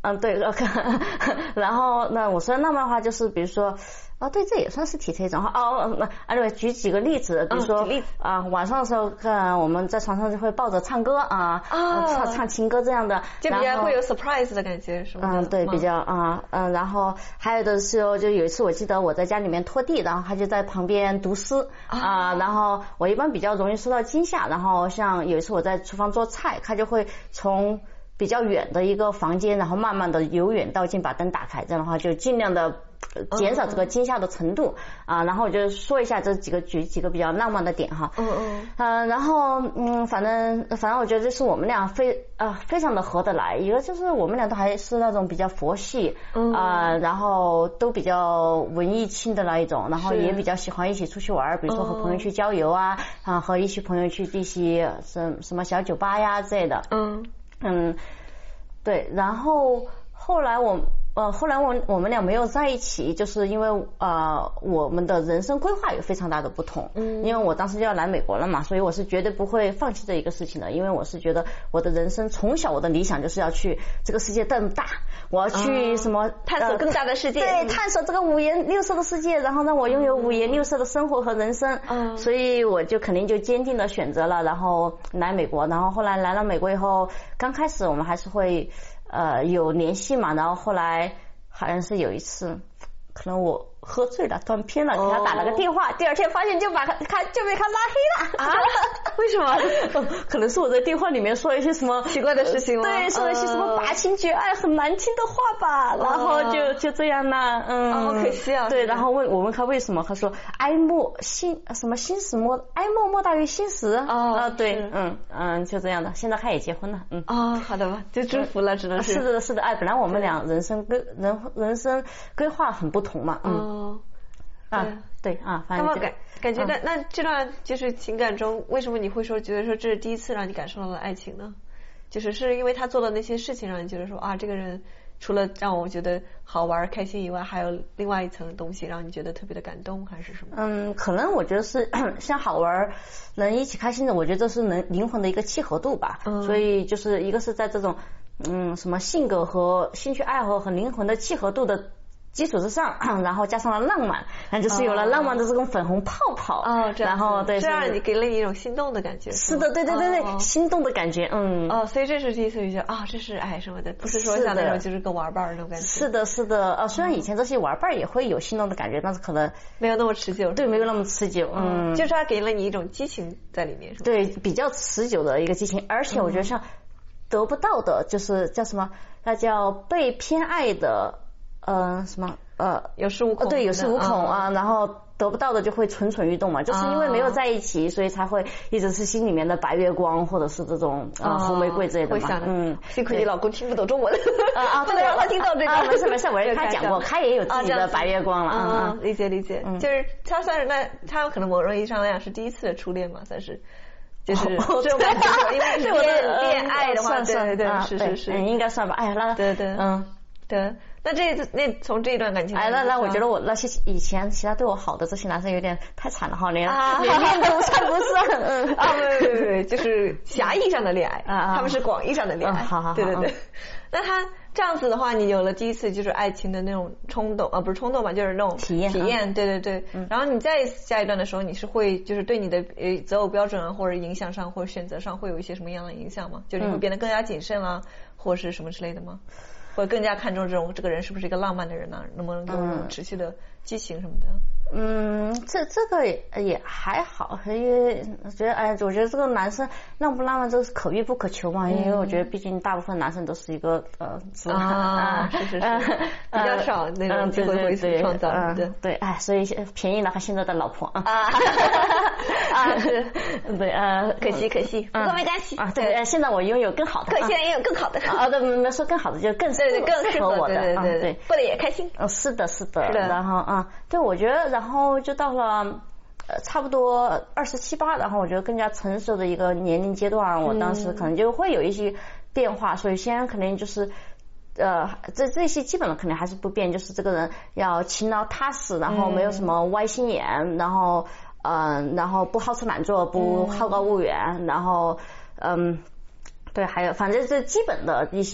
嗯，对，然后那我说浪漫的话就是比如说。哦，对，这也算是体贴一种。哦，那啊，对，举几个例子，比如说啊，晚上的时候，看我们在床上就会抱着唱歌啊，唱唱情歌这样的， 就比较会有 surprise 的感觉，是吗？ 嗯，对，比较啊嗯，然后还有的时候，就有一次我记得我在家里面拖地，然后他就在旁边读诗啊，然后我一般比较容易受到惊吓，然后像有一次我在厨房做菜，他就会从比较远的一个房间，然后慢慢的由远到近把灯打开，这样的话就尽量的减少这个惊吓的程度啊。然后我就说一下这几个举几个比较浪漫的点哈。嗯嗯。呃，然后嗯，反正反正我觉得这是我们俩非啊非常的合得来。一个就是我们俩都还是那种比较佛系啊，然后都比较文艺青的那一种，然后也比较喜欢一起出去玩，比如说和朋友去郊游啊，啊和一些朋友去一些什什么小酒吧呀之类的。嗯。嗯，对，然后后来我呃后来我我们俩没有在一起，就是因为呃我们的人生规划有非常大的不同。嗯，因为我当时就要来美国了嘛，所以我是绝对不会放弃这一个事情的，因为我是觉得我的人生从小我的理想就是要去这个世界这么大，我要去什么、 哦、探索更大的世界， 对，探索这个五颜六色的世界，然后让我拥有五颜六色的生活和人生。嗯，所以我就肯定就坚定的选择了，然后来美国，然后后来来了美国以后，刚开始我们还是会呃有联系嘛，然后后来好像是有一次可能我喝醉了断片了，给他打了个电话、哦、第二天发现就把他就被他拉黑了啊？为什么？ 可能是我在电话里面说了一些什么奇怪的事情吗？ 对，说了一些什么拔情绝爱很难听的话吧、哦、然后就就这样了。嗯， 好、哦、可惜啊。 对，然后问我问他为什么，他说哀莫心什么心死莫哀莫莫大于心死。哦啊，对，嗯嗯，就这样的。现在他也结婚了。嗯哦，好的吧，就祝福了，只能是。 是的，是的，哎，本来我们俩人生规人人生规划很不同嘛。嗯。哦，啊，对啊，反正感感觉那、嗯、那这段就是情感中，为什么你会说觉得说这是第一次让你感受到了爱情呢？就是是因为他做的那些事情让你觉得说啊，这个人除了让我觉得好玩开心以外，还有另外一层东西让你觉得特别的感动，还是什么？ 嗯，可能我觉得是像好玩能一起开心的，我觉得这是能灵魂的一个契合度吧。嗯，所以就是一个是在这种嗯什么性格和兴趣爱好和灵魂的契合度的基础之上，然后加上了浪漫，那就是有了浪漫的这种粉红泡泡。哦，这样。然后对， 这让你给了你一种心动的感觉。 是的，对对对对，哦、心动的感觉，嗯。 哦，所以这是第一次觉得啊，这是爱什么的，不是说像那种就是跟玩伴那种感觉。 是的，是的，呃，虽然以前这些玩伴也会有心动的感觉，但是可能没有那么持久。 对，没有那么持久，嗯。 嗯，就是它给了你一种激情在里面，是吧？ 对，比较持久的一个激情，而且我觉得像得不到的，就是叫什么，那叫被偏爱的，呃，什么。呃， 有恃无恐， 对，有恃无恐啊，然后得不到的就会蠢蠢欲动嘛，就是因为没有在一起，所以才会一直是心里面的白月光，或者是这种啊红玫瑰之类的嘛。 嗯，幸亏你老公听不懂中文啊啊， 不能让他听到这个。 没事没事，我跟他讲过，他也有自己的白月光了。 啊，理解理解，就是他算是那他可能某种意义上来讲是第一次的初恋嘛，算是。就是这种感觉，因为是恋恋爱的话，对对对，是是是， 应该算吧。哎呀，那对对，嗯，对。那这那从这一段感情， 哎，那那我觉得我那些以前其他对我好的这些男生有点太惨了哈，连连恋都算不上。嗯啊，对对对，就是狭义上的恋爱啊，他们是广义上的恋爱。 好好， 对对对。那他这样子的话，你有了第一次就是爱情的那种冲动啊，不是冲动吧，就是那种体验体验。对对对。然后你在下一段的时候，你是会就是对你的呃择偶标准啊，或者影响上，或者选择上会有一些什么样的影响吗？就是你会变得更加谨慎啊，或者是什么之类的吗？或者更加看重这种这个人是不是一个浪漫的人呢、啊？能不能给我种持续的激情什么的？ 嗯，这这个也也还好，因为觉得哎，我觉得这个男生浪不浪漫这是可遇不可求嘛，嗯、因为我觉得毕竟大部分男生都是一个呃直男啊，是是是，比较少那种机会会去创造的，对，哎，所以便宜了他现在的老婆啊啊是， 对呃， 可惜可惜，不过没关系啊，对，现在我拥有更好的， 可现在也有更好的啊，对，没说更好的，就更对对更适合我的， 对对对，过得也开心， 嗯，是的是的，然后啊，对，我觉得。然后就到了呃差不多二十七八，然后我觉得更加成熟的一个年龄阶段，我当时可能就会有一些变化，所以现在肯定就是呃这这些基本的肯定还是不变，就是这个人要勤劳踏实，然后没有什么歪心眼，然后嗯、呃、然后不好吃懒做，不好高骛远，然后嗯对，还有反正这基本的一些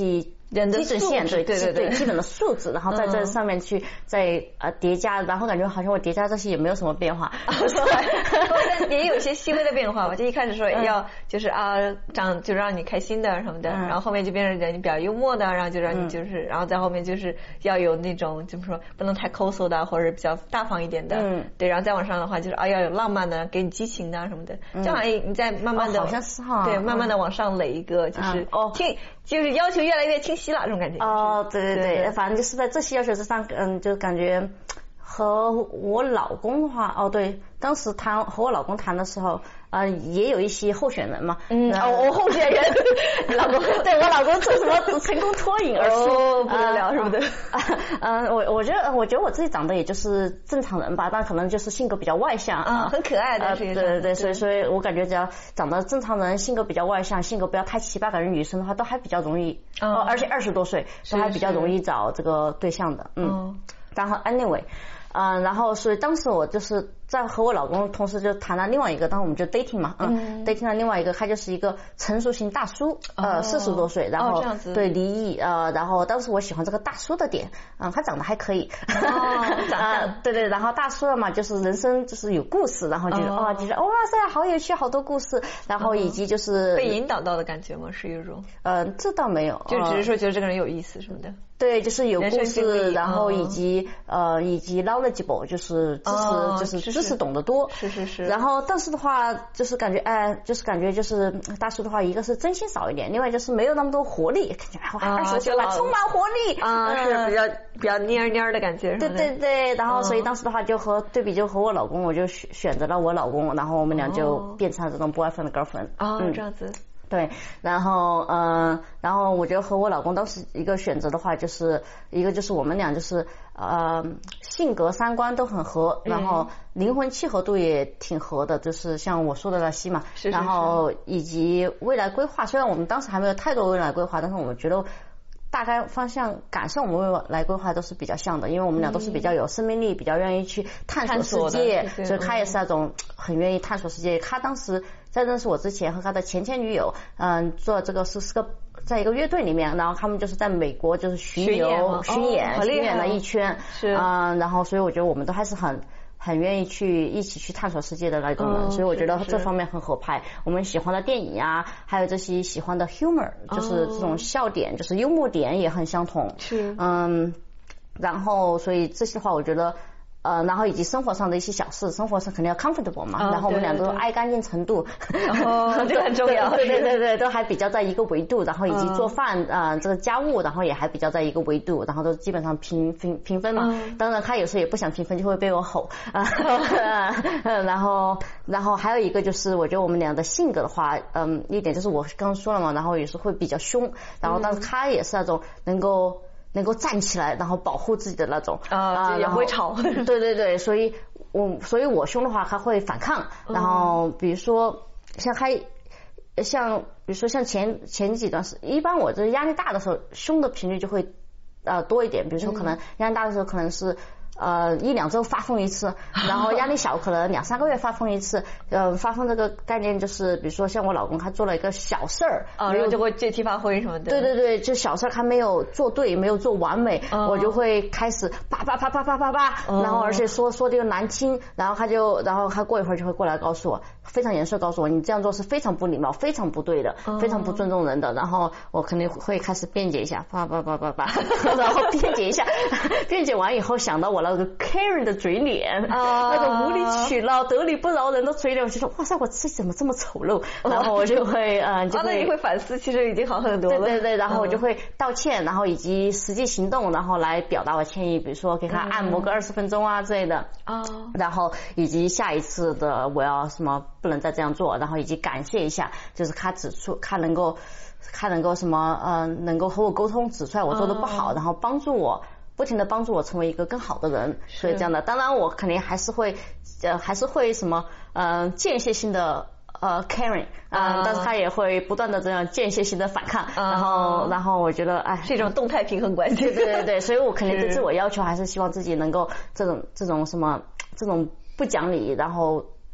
人的基准线，对对对对， 基本的素质，然后在这上面去再呃叠加，然后感觉好像我叠加这些也没有什么变化， 但也有一些细微的变化吧。就一开始说要就是啊长就让你开心的什么的，然后后面就变成人比较幽默的，然后就让你就是然后在后面就是要有那种怎么说不能太抠搜的，或者比较大方一点的，嗯，对，然后再往上的话就是啊要有浪漫的，给你激情的什么的，就好像你在慢慢的好像是哈， 对，慢慢的往上垒一个就是哦听就是要求越来越清晰了这种感觉。 哦，对对对，反正就是在这些要求之上，嗯，就感觉和我老公的话，哦对，当时谈和我老公谈的时候，呃，也有一些候选人嘛。 嗯，哦，我候选人， 老公，对我老公做什么成功脱颖而出， 哦，不得了，是不是？ 嗯，我我觉得我觉得我自己长得也就是正常人吧，但可能就是性格比较外向啊，很可爱的， 对对对，所以所以我感觉只要长得正常人，性格比较外向，性格不要太奇葩，感觉女生的话都还比较容易，哦，而且二十多岁都还比较容易找这个对象的，嗯，然后 anyway。嗯，然后所以当时我就是在和我老公同时就谈了另外一个，当时我们就 dating 嘛，嗯 ，dating 了另外一个，他就是一个成熟型大叔，呃，四十多岁，然后对离异，呃，然后当时我喜欢这个大叔的点，嗯，他长得还可以， 哦，长相， 对对，然后大叔了嘛，就是人生就是有故事，然后觉得哇，觉得哇塞，好有趣，好多故事，然后以及就是被引导到的感觉吗？是一种， 呃，这倒没有， 就只是说觉得这个人有意思什么的。 对，就是有故事，然后以及呃以及 knowledgeable， 就是知识就是知识懂得多， 是是是。 然后但是的话，就是感觉哎，就是感觉就是大叔的话，一个是真心少一点，另外就是没有那么多活力，感觉二十岁了充满活力啊，是比较比较蔫蔫的感觉。 对对对，然后所以当时的话就和对比就和我老公，我就选选择了我老公，然后我们俩就变成了这种 boyfriend girlfriend。 哦，这样子。 对，然后嗯、呃，然后我觉得和我老公当时一个选择的话，就是一个就是我们俩就是呃性格三观都很合，然后灵魂契合度也挺合的，就是像我说的那些嘛， 是是是， 然后以及未来规划，虽然我们当时还没有太多未来规划，但是我们觉得大概方向感受我们未来规划都是比较像的，因为我们俩都是比较有生命力，比较愿意去探索世界，所以他也是那种很愿意探索世界。他当时在认识我之前和他的前前女友，嗯，做这个是是个在一个乐队里面，然后他们就是在美国就是巡游巡演巡演了一圈， 是嗯，然后所以我觉得我们都还是很。很愿意去一起去探索世界的那种人， 哦、 所以我觉得这方面很合拍。我们喜欢的电影啊，还有这些喜欢的 humor， 就是这种笑点，哦、就是幽默点也很相同。 是， 嗯，然后所以这些话我觉得。呃，然后以及生活上的一些小事，生活上肯定要 comfortable 嘛， 哦、 然后我们俩都爱干净程度， 哦，这个很重要， 对对对对，都还比较在一个维度，然后以及做饭啊、呃，这个家务，然后也还比较在一个维度，然后都基本上平平平分嘛。嗯、当然他有时候也不想平分，就会被我吼啊，然后然后还有一个就是我觉得我们俩的性格的话，嗯，一点就是我刚刚说了嘛，然后也是会比较凶，然后但是他也是那种能够。能够站起来，然后保护自己的那种啊，也会吵。 对对对，所以我所以我凶的话，他会反抗。然后比如说像他，像比如说像前前几段时，一般我这压力大的时候，凶的频率就会呃多一点。比如说可能压力大的时候，可能是。呃，一两周发疯一次，然后压力小可能两三个月发疯一次。呃，发疯这个概念就是，比如说像我老公他做了一个小事儿， 啊，然后就会借题发挥什么的。 对对对，就小事儿他没有做对，没有做完美，哦、我就会开始叭叭叭叭叭叭叭，哦、然后而且说说的又难听，然后他就，然后他过一会儿就会过来告诉我，非常严肃告诉我，你这样做是非常不礼貌、非常不对的，哦、非常不尊重人的。然后我肯定会开始辩解一下，叭叭叭叭叭，然后辩解一下，辩解完以后想到我那个 Karen 的嘴脸，啊，那种无理取闹、得理不饶人的嘴脸，我就说哇塞，我自己怎么这么丑陋？然后我就会嗯，就会， 那你会反思，其实已经好很多了。 对对对，然后我就会道歉，然后以及实际行动，然后来表达我歉意，比如说给他按摩个二十分钟啊之类的。哦。然后以及下一次的我要什么不能再这样做，然后以及感谢一下，就是他指出他能够他能够什么呃能够和我沟通，指出来我做的不好，然后帮助我。不停的帮助我成为一个更好的人，所以这样的，当然我肯定还是会，呃，还是会什么，呃，间歇性的呃 caring 啊、呃，但是他也会不断的这样间歇性的反抗，然后，然后我觉得，哎， 是一种动态平衡关系。 对对对对，所以我肯定对自我要求还是希望自己能够这种这种什么这种不讲理，然后。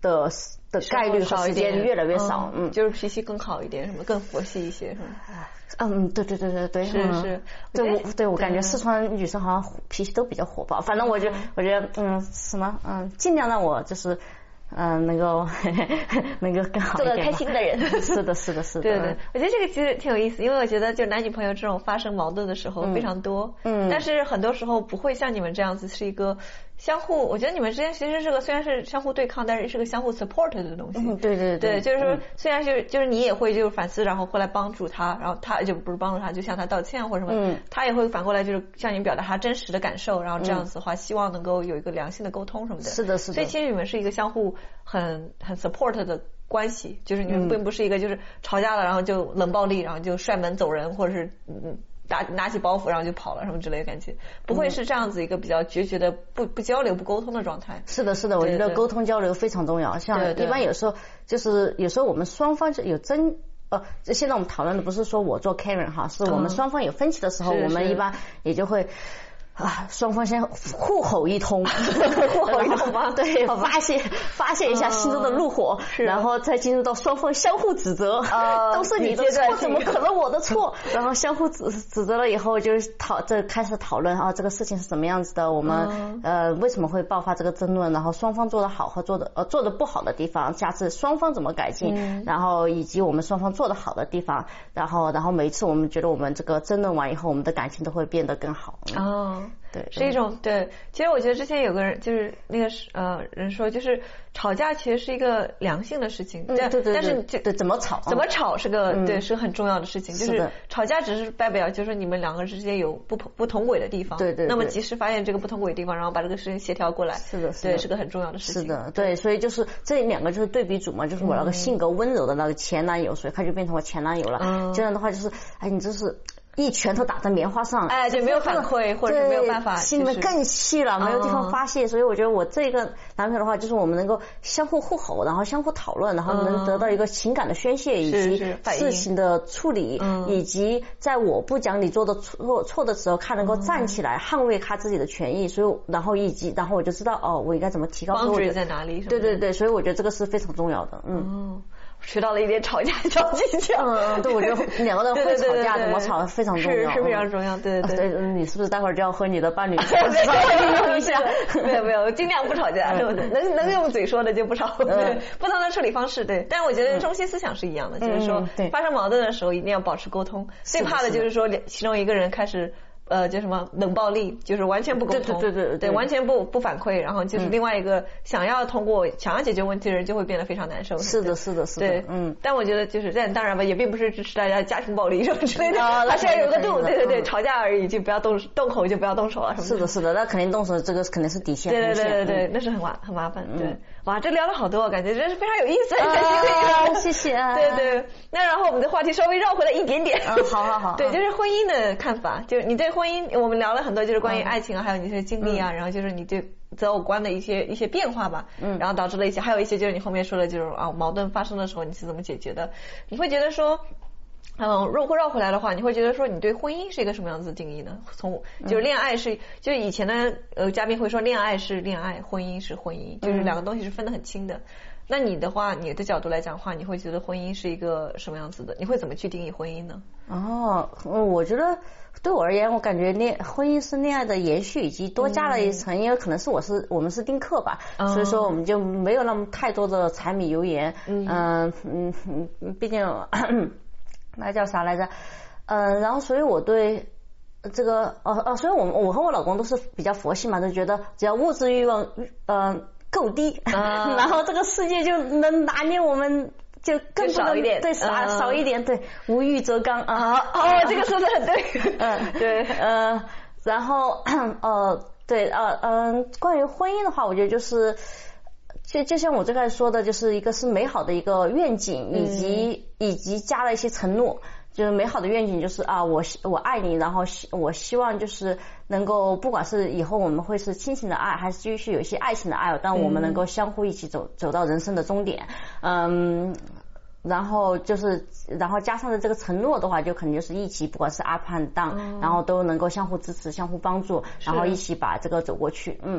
的的概率和时间越来越少， 嗯，就是脾气更好一点，什么更佛系一些，是吗？ 嗯，对对对对对， 是是， 对我对我感觉四川女生好像脾气都比较火爆，反正我觉得我觉得嗯什么嗯尽量让我就是嗯能够能够更好一点， 做个开心的人。 是的是的是的， 对对，我觉得这个其实挺有意思，因为我觉得就男女朋友这种发生矛盾的时候非常多，嗯，但是很多时候不会像你们这样子是一个相互，我觉得你们之间其实是个虽然是相互对抗，但是是个相互 support 的东西。 嗯，对对对，就是说虽然是就是你也会就是反思，然后后来帮助他，然后他就不是帮助他，就向他道歉或者什么，嗯，他也会反过来就是向你表达他真实的感受，然后这样子的话，希望能够有一个良性的沟通什么的。 是的，是的。 所以其实你们是一个相互很很 support 的关系，就是你们并不是一个就是吵架了然后就冷暴力，然后就摔门走人，或者是嗯。拿拿起包袱然后就跑了什么之类的感觉，不会是这样子一个比较决绝的不不交流不沟通的状态。 是的是的，我觉得沟通交流非常重要。像一般有时候就是有时候我们双方就有争呃，现在我们讨论的不是说我做 Karen 哈，是我们双方有分歧的时候，我们一般也就会。啊，双方先互吼一通， 互吼一通吗？ 对，发泄发泄一下心中的怒火，嗯、然后再进入到双方相互指责，呃、都是你的错，怎么可能我的错？然后相互指指责了以后，就是讨这开始讨论啊，这个事情是什么样子的，我们、嗯、呃为什么会爆发这个争论？然后双方做的好和做的呃做的不好的地方，下次双方怎么改进？嗯、然后以及我们双方做的好的地方，然后然后每一次我们觉得我们这个争论完以后，我们的感情都会变得更好。 哦。 对， 是一种对。其实我觉得之前有个人就是那个呃人说，就是吵架其实是一个良性的事情， 对对对。 但是就对怎么吵， 怎么吵是个对是很重要的事情。就是吵架只是代表就是你们两个之间有不不同轨的地方， 对对。 那么及时发现这个不同轨的地方，然后把这个事情协调过来， 是的， 对，是个很重要的事情。 是的，对，所以就是这两个就是对比组嘛，就是我那个性格温柔的那个前男友，所以他就变成我前男友了。这样的话就是，哎，你这是。一拳头打在棉花上， 哎，就没有反馈，或者是没有办法， 心里面更气了，没有地方发泄，所以我觉得我这个男朋友的话，就是我们能够相互互吼，然后相互讨论，然后能得到一个情感的宣泄，以及事情的处理，以及在我不讲你做的错错的时候，他能够站起来捍卫他自己的权益，所以然后以及然后我就知道哦，我应该怎么提高帮助在哪里？ 对对对，所以我觉得这个是非常重要的，嗯。 学到了一点吵架小技巧。 嗯，对，我觉得两个人会吵架怎么吵非常重要， 是是非常重要。对对对，你是不是待会儿就要和你的伴侣稍微利用一下？ 没有没有，尽量不吵架，对不对？能能用嘴说的就不吵。对，不同的处理方式，对。但是我觉得中心思想是一样的，就是说发生矛盾的时候一定要保持沟通。最怕的就是说其中一个人开始。呃，叫什么冷暴力，就是完全不沟通， 对对对 对, 对，完全不不反馈，然后就是另外一个想要通过、嗯、想要解决问题的人就会变得非常难受。 是的，是的，是的， 对， 嗯。 但我觉得就是，但当然吧，也并不是支持大家家庭暴力什么之类的，还是要有个度，对对对，吵架而已，就不要动动口，就不要动手啊什么的。 是的，是的，那肯定动手，这个肯定是底线。 对对对对对，那是很麻很麻烦，对。哇，这聊了好多，感觉真是非常有意思。 啊，谢谢。 对对，那然后我们的话题稍微绕回来一点点。 嗯，好好好。 对，就是婚姻的看法，就是你对婚姻，我们聊了很多，就是关于爱情啊，还有你的经历啊，然后就是你对择偶观的一些一些变化吧。嗯。然后导致了一些，还有一些就是你后面说的，就是啊，矛盾发生的时候你是怎么解决的？你会觉得说。嗯，绕绕回来的话，你会觉得说你对婚姻是一个什么样子的定义呢？从就是恋爱是，就是以前的呃嘉宾会说恋爱是恋爱，婚姻是婚姻，就是两个东西是分得很清的。那你的话，你的角度来讲的话，你会觉得婚姻是一个什么样子的？你会怎么去定义婚姻呢？ 哦，我觉得对我而言，我感觉恋婚姻是恋爱的延续，以及多加了一层，嗯、因为可能是我是我们是丁克吧，嗯、所以说我们就没有那么太多的柴米油盐。嗯嗯嗯嗯，毕竟。那叫啥来着？嗯、呃，然后所以我对这个哦哦，所以我我和我老公都是比较佛系嘛，就觉得只要物质欲望呃够低，啊、然后这个世界就能拿捏我们。就更少一点， 对少、嗯、少一点，对无欲则刚啊！ 哦，这个说的很对， 嗯，对，呃，然后呃，对，呃，嗯、呃，关于婚姻的话，我觉得就是。就就像我最开始说的，就是一个是美好的一个愿景，以及、嗯、以及加了一些承诺。就是美好的愿景就是啊，我我爱你，然后我希望就是能够，不管是以后我们会是亲情的爱，还是继续有一些爱情的爱，但我们能够相互一起走走到人生的终点。嗯，然后就是然后加上的这个承诺的话，就肯定就是一起，不管是 up and down，、嗯、然后都能够相互支持、相互帮助，然后一起把这个走过去。嗯。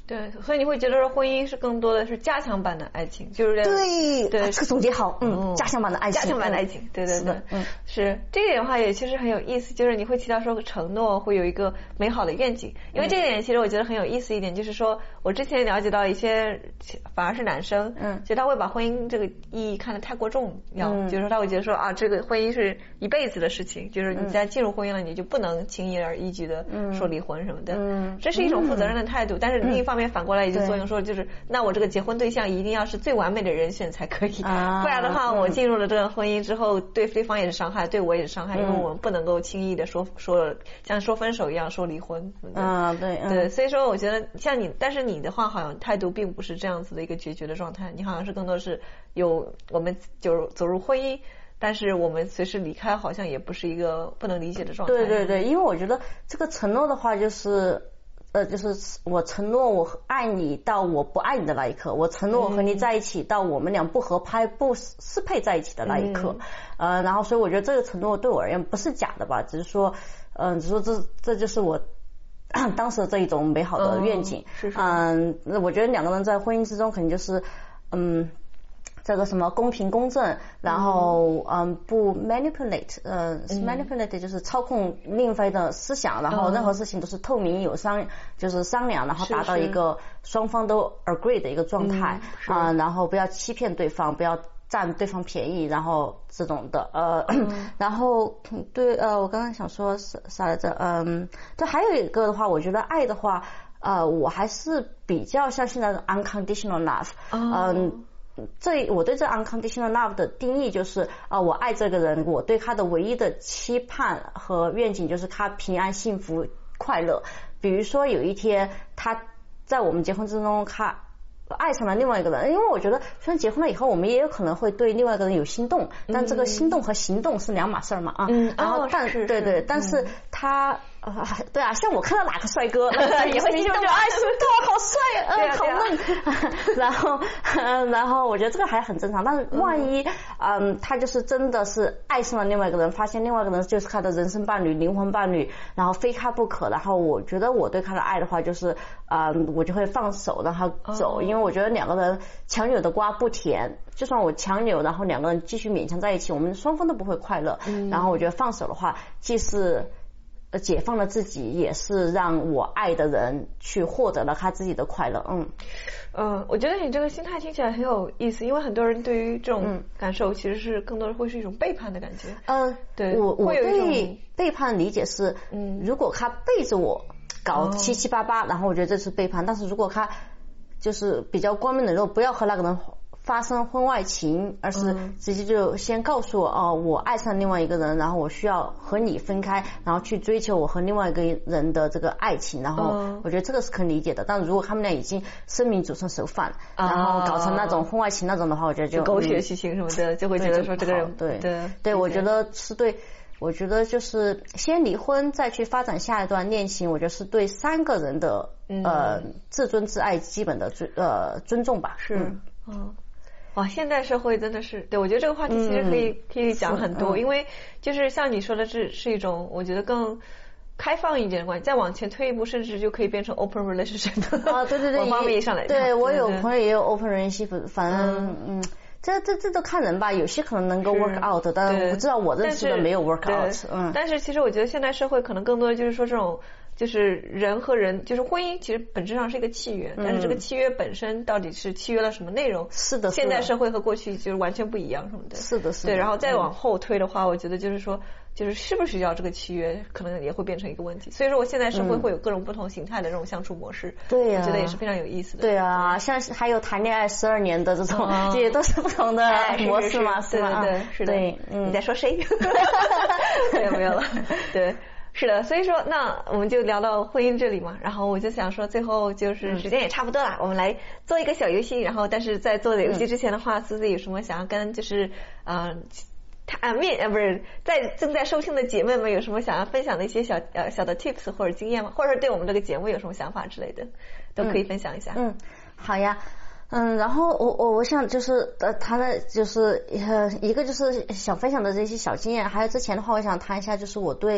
对，所以你会觉得说婚姻是更多的是加强版的爱情，就是对对、 啊，这个总结好，嗯，加强版的爱情， 加强版的爱情，对对对， 嗯， 是这个点的话也其实很有意思，就是你会提到说承诺会有一个美好的愿景，因为这个点其实我觉得很有意思一点，就是说我之前了解到一些反而是男生，嗯，其实他会把婚姻这个意义看得太过重要，嗯，就是说他会觉得说啊，这个婚姻是一辈子的事情，就是你在进入婚姻了，你就不能轻易而易举的说离婚什么的，嗯，这是一种负责任的态度，但是另一方面反过来也就作用说，就是那我这个结婚对象一定要是最完美的人选才可以，啊，不然的话，我进入了这个婚姻之后，对对方也是伤害，对我也是伤害，因为我们不能够轻易的说说像说分手一样说离婚， 啊，对对，所以说我觉得像你，但是你的话好像态度并不是这样子的一个决绝的状态，你好像是更多是有我们就走入婚姻。但是我们随时离开，好像也不是一个不能理解的状态。 对对对，因为我觉得这个承诺的话，就是呃，就是我承诺我爱你到我不爱你的那一刻，我承诺我和你在一起到我们俩不合拍不适配在一起的那一刻。嗯、呃，然后所以我觉得这个承诺对我而言不是假的吧，只是说，嗯、呃，只是说这这就是我当时的这一种美好的愿景。 嗯， 嗯、呃，我觉得两个人在婚姻之中肯定就是嗯。这个什么公平公正，然后嗯不 manipulate， 呃、嗯、manipulate 就是操控另一方的思想，然后任何事情都是透明有商，就是商量，然后达到一个双方都 agree 的一个状态啊、呃，然后不要欺骗对方，不要占对方便宜，然后这种的呃，嗯、然后对呃我刚刚想说啥啥来着，嗯，对，还有一个的话，我觉得爱的话，呃，我还是比较像现在的 unconditional love， 嗯。哦这我对这 unconditional love 的定义就是啊、呃，我爱这个人，我对他的唯一的期盼和愿景就是他平安、幸福、快乐。比如说有一天他在我们结婚之中，他爱上了另外一个人，因为我觉得虽然结婚了以后，我们也有可能会对另外一个人有心动，但这个心动和行动是两码事嘛啊。嗯。然后但是对对，但是他。啊，对啊，像我看到哪个帅哥，也会心动，哎，心动，好帅，嗯，好嫩。然后，然后我觉得这个还很正常。但是万一，嗯，他就是真的是爱上了另外一个人，发现另外一个人就是他的人生伴侣、灵魂伴侣，然后非他不可。然后我觉得我对他的爱的话，就是嗯，我就会放手让他走，因为我觉得两个人强扭的瓜不甜。就算我强扭，然后两个人继续勉强在一起，我们双方都不会快乐。然后我觉得放手的话，既是解放了自己，也是让我爱的人去获得了他自己的快乐。嗯嗯，我觉得你这个心态听起来很有意思，因为很多人对于这种感受其实是更多的会是一种背叛的感觉。 嗯，对，我我对背叛的理解是，嗯，如果他背着我搞七七八八，然后我觉得这是背叛。但是如果他就是比较光明磊落，不要和那个人发生婚外情，而是直接就先告诉我哦，我爱上另外一个人，然后我需要和你分开，然后去追求我和另外一个人的这个爱情，然后我觉得这个是可以理解的。但如果他们俩已经生米煮成熟饭，然后搞成那种婚外情那种的话，我觉得就狗血剧情什么的，就会觉得说这个人对对对，我觉得是对。我觉得就是先离婚再去发展下一段恋情，我觉得是对三个人的呃自尊自爱基本的尊呃尊重吧。 是，嗯。哇，现代社会真的是，对，我觉得这个话题其实可以、嗯、可以讲很多、嗯，因为就是像你说的，这是一种我觉得更开放一点的关系，再往前推一步，甚至就可以变成 open relationship。啊， 对对对， 某方面意义上来讲， 对我有朋友也有 open relationship， 反正嗯。嗯这这这都看人吧，有些可能能够 work out， 但我不知道我认识的没有 work out。 嗯，但是其实我觉得现代社会可能更多的就是说这种。就是人和人，就是婚姻，其实本质上是一个契约，但是这个契约本身到底是契约了什么内容？ 是的， 现代社会和过去就是完全不一样什么的。 是的，是的。 对，然后再往后推的话，我觉得就是说，就是是不是要这个契约，可能也会变成一个问题。所以说，我现在社会会有各种不同形态的这种相处模式。 对呀， 我觉得也是非常有意思的。 对啊，像还有谈恋爱十二年的这种，这些都是不同的模式嘛， 是吧？对对，是的。 对， 你在说谁？没有没有了。对。是的，所以说那我们就聊到婚姻这里嘛，然后我就想说最后就是时间也差不多了，嗯、我们来做一个小游戏，然后但是在做游戏之前的话，思思有什么想要跟就是呃他面呃不是在正在收听的姐妹们有什么想要分享的一些小呃小的 tips 或者经验吗？或者是对我们这个节目有什么想法之类的，都可以分享一下。 嗯，嗯好呀。嗯，然后我我我想就是呃谈的就是呃一个就是想分享的这些小经验，还有之前的话，我想谈一下就是我对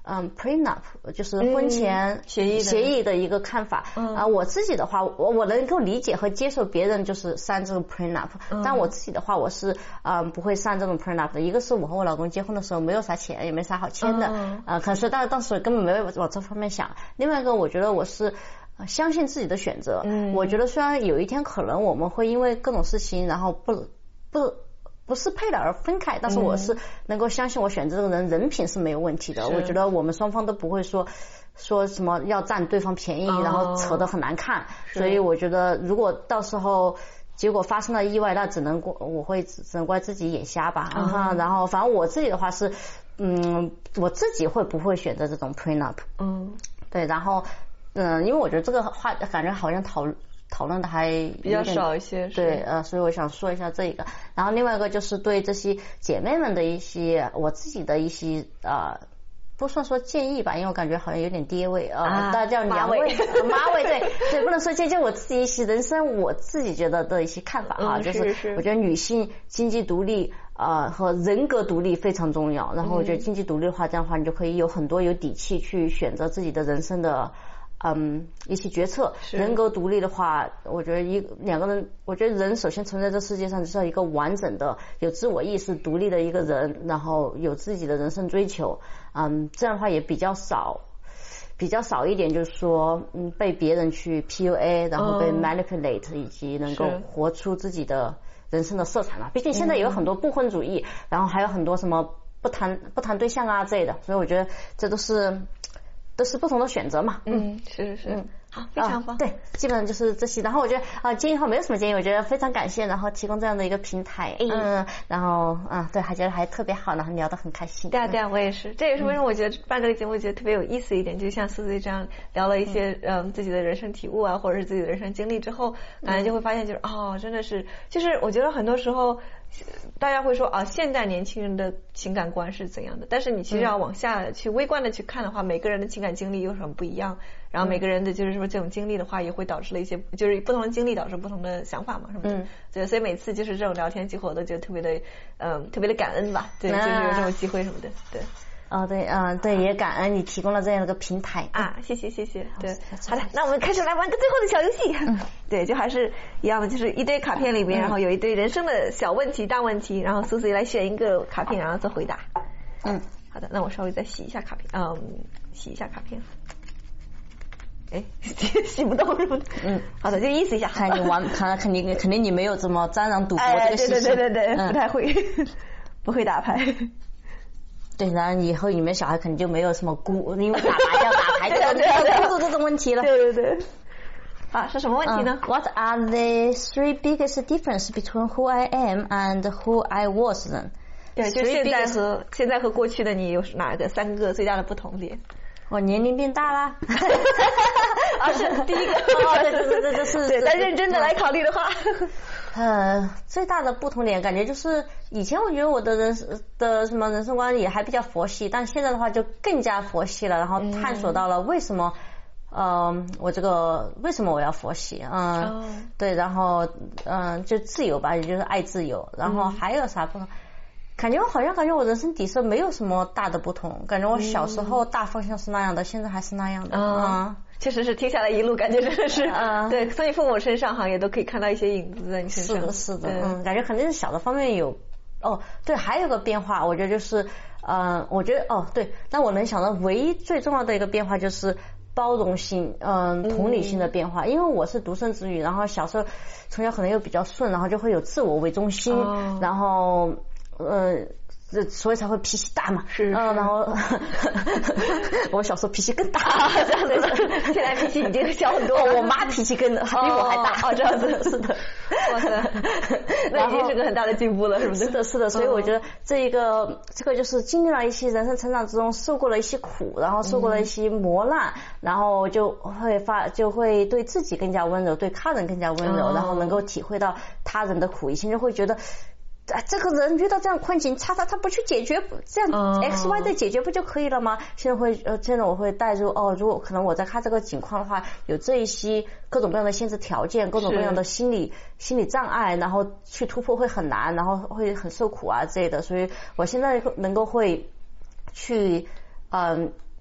嗯 prenup 就是婚前协议协议的一个看法。啊，我自己的话，我我能够理解和接受别人就是删这个 prenup，但我自己的话，我是嗯不会删这种 prenup 的。一个是我和我老公结婚的时候没有啥钱，也没啥好签的，啊，可是当当时根本没有往这方面想。另外一个，我觉得我是相信自己的选择。嗯，我觉得虽然有一天可能我们会因为各种事情，然后不不。不是配的而分开，但是我是能够相信我选择这个人人品是没有问题的。我觉得我们双方都不会说说什么要占对方便宜，哦、然后扯得很难看。所以我觉得如果到时候结果发生了意外，那只能怪我会只能怪自己眼瞎吧。嗯、然后反正我自己的话是，嗯，我自己会不会选择这种 prenup？ 嗯，对，然后嗯，因为我觉得这个话感觉好像讨论。讨论的还比较少一些， 对，呃，所以我想说一下这个。然后另外一个就是对这些姐妹们的一些，我自己的一些呃，不算说建议吧，因为我感觉好像有点爹味啊，大家叫娘味、妈味，对对，不能说建议，我自己一些人生我自己觉得的一些看法啊，就是我觉得女性经济独立呃和人格独立非常重要。然后我觉得经济独立的话，这样的话你就可以有很多有底气去选择自己的人生的。嗯，一些决策。人格独立的话，我觉得一两个人，我觉得人首先存在这世界上就是要一个完整的、有自我意识、独立的一个人，然后有自己的人生追求。嗯，这样的话也比较少，比较少一点，就是说，嗯，被别人去 P U A， 然后被 manipulate，、嗯、以及能够活出自己的人生的色彩嘛。毕竟现在有很多不婚主义，嗯、然后还有很多什么不谈不谈对象啊之类的，所以我觉得这都是。都是不同的选择嘛。 嗯，是是是，嗯，好，非常棒、 啊。对，基本上就是这些。然后我觉得啊，建议后没有什么建议，我觉得非常感谢，然后提供这样的一个平台，嗯，然后啊，对，还觉得还特别好，然后聊得很开心。 对啊，对啊，我也是。这也是为什么我觉得办这个节目，我觉得特别有意思一点，就像思思这样聊了一些嗯、呃、自己的人生体悟啊，或者是自己的人生经历之后，感觉就会发现就是哦，真的是，就是我觉得很多时候。大家会说啊，现代年轻人的情感观是怎样的？但是你其实要往下去微观的去看的话，每个人的情感经历有什么不一样？然后每个人的就是说这种经历的话，也会导致了一些，就是不同的经历导致不同的想法嘛，是不是？嗯。对，所以每次就是这种聊天机会，我都觉得特别的，嗯，特别的感恩吧。对，就是有这种机会什么的，对。 哦，对，嗯，对，也感恩你提供了这样一个平台啊，谢谢，谢谢，对，好的，那我们开始来玩个最后的小游戏，嗯，对，就还是一样的，就是一堆卡片里面，然后有一堆人生的小问题、大问题，然后苏苏来选一个卡片，然后做回答，嗯，好的，那我稍微再洗一下卡片，嗯，洗一下卡片，哎，洗不动是不是？嗯，好的，就意思一下， 看你玩，看肯定肯定你没有这么沾染赌博这个习性，对对对对对，不太会，不会打牌。 对，然后以后你们小孩肯定就没有什么孤，因为打麻将、打牌这种孤独这种问题了。 对对对。啊，是什么问题呢、 uh, ？What are the three biggest difference between who I am and who I was then？ 对，就现在和现在和过去的你有哪个三个最大的不同点？ 我年龄变大啦。 啊，是第一个。 哦，对对对对，就是。 对，但认真的来考虑的话。 呃，最大的不同点感觉就是以前我觉得我的人的什么人生观也还比较佛系，但现在的话就更加佛系了，然后探索到了为什么，嗯、呃，我这个为什么我要佛系，嗯，哦、对，然后嗯、呃，就自由吧，也就是爱自由，然后还有啥不同？感觉我好像感觉我人生底色没有什么大的不同，感觉我小时候大方向是那样的，现在还是那样的，嗯。嗯确实是听下来一路感觉真的是，啊、对，从你父母身上哈也都可以看到一些影子在你身上。 是的，是的，嗯，感觉肯定是小的方面有。哦，对，还有个变化，我觉得就是，呃，我觉得哦，对，那我能想到唯一最重要的一个变化就是包容性，嗯、呃，同理心的变化。嗯、因为我是独生子女，然后小时候从小可能又比较顺，然后就会有自我为中心，哦、然后，呃。所以才会脾气大嘛， 是， 嗯，然后我小时候脾气更大， 这样子，现在脾气已经小很多了。 我妈脾气更比我还大， 哦，这样子，是的，哇塞，那已经是个很大的进步了，是不是？ 是的，是的，所以我觉得这一个这个就是经历了一些人生成长之中，受过了一些苦，然后受过了一些磨难，然后就会发就会对自己更加温柔，对他人更加温柔，然后能够体会到他人的苦，以前就会觉得。啊，这个人遇到这样困境，他他他不去解决，这样 X Y 的解决不就可以了吗？现在会呃，现在我会带入哦，如果可能我在看这个情况的话，有这一些各种各样的限制条件，各种各样的心理心理障碍，然后去突破会很难，然后会很受苦啊之类的，所以我现在能够会去嗯。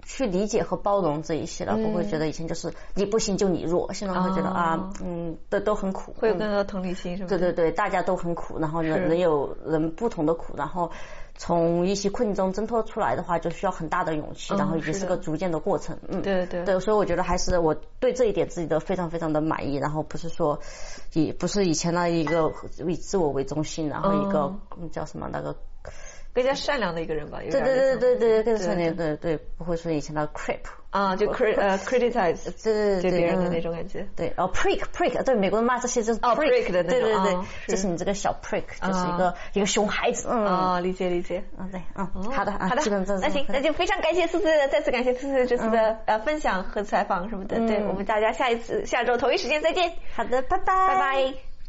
去理解和包容这一些了，不会觉得以前就是你不行就你弱，现在会觉得啊，嗯，都都很苦， 会有更多的同理心，是吧？ 对对对，大家都很苦，然后人人有人不同的苦，然后从一些困境中挣脱出来的话，就需要很大的勇气，然后也是个逐渐的过程。嗯， 对对对，所以我觉得还是我对这一点自己的非常非常的满意，然后不是说以不是以前那一个以自我为中心，然后一个叫什么那个。 更加善良的一个人吧， 对对对对对，更善良，对对，不会说以前的 creep 啊，就 crit 呃 criticize 对对别人的那种感觉， 对，哦 prick prick， 对，美国人骂这些就是 prick 的那种， 对对对，就是你这个小 prick， 就是一个一个熊孩子，嗯， 啊，理解理解， 嗯对，嗯，好的好的， 那行，那就非常感谢思思，再次感谢思思这次的呃分享和采访什么的，对我们大家下一次下周同一时间再见， 好的，拜拜， 拜拜。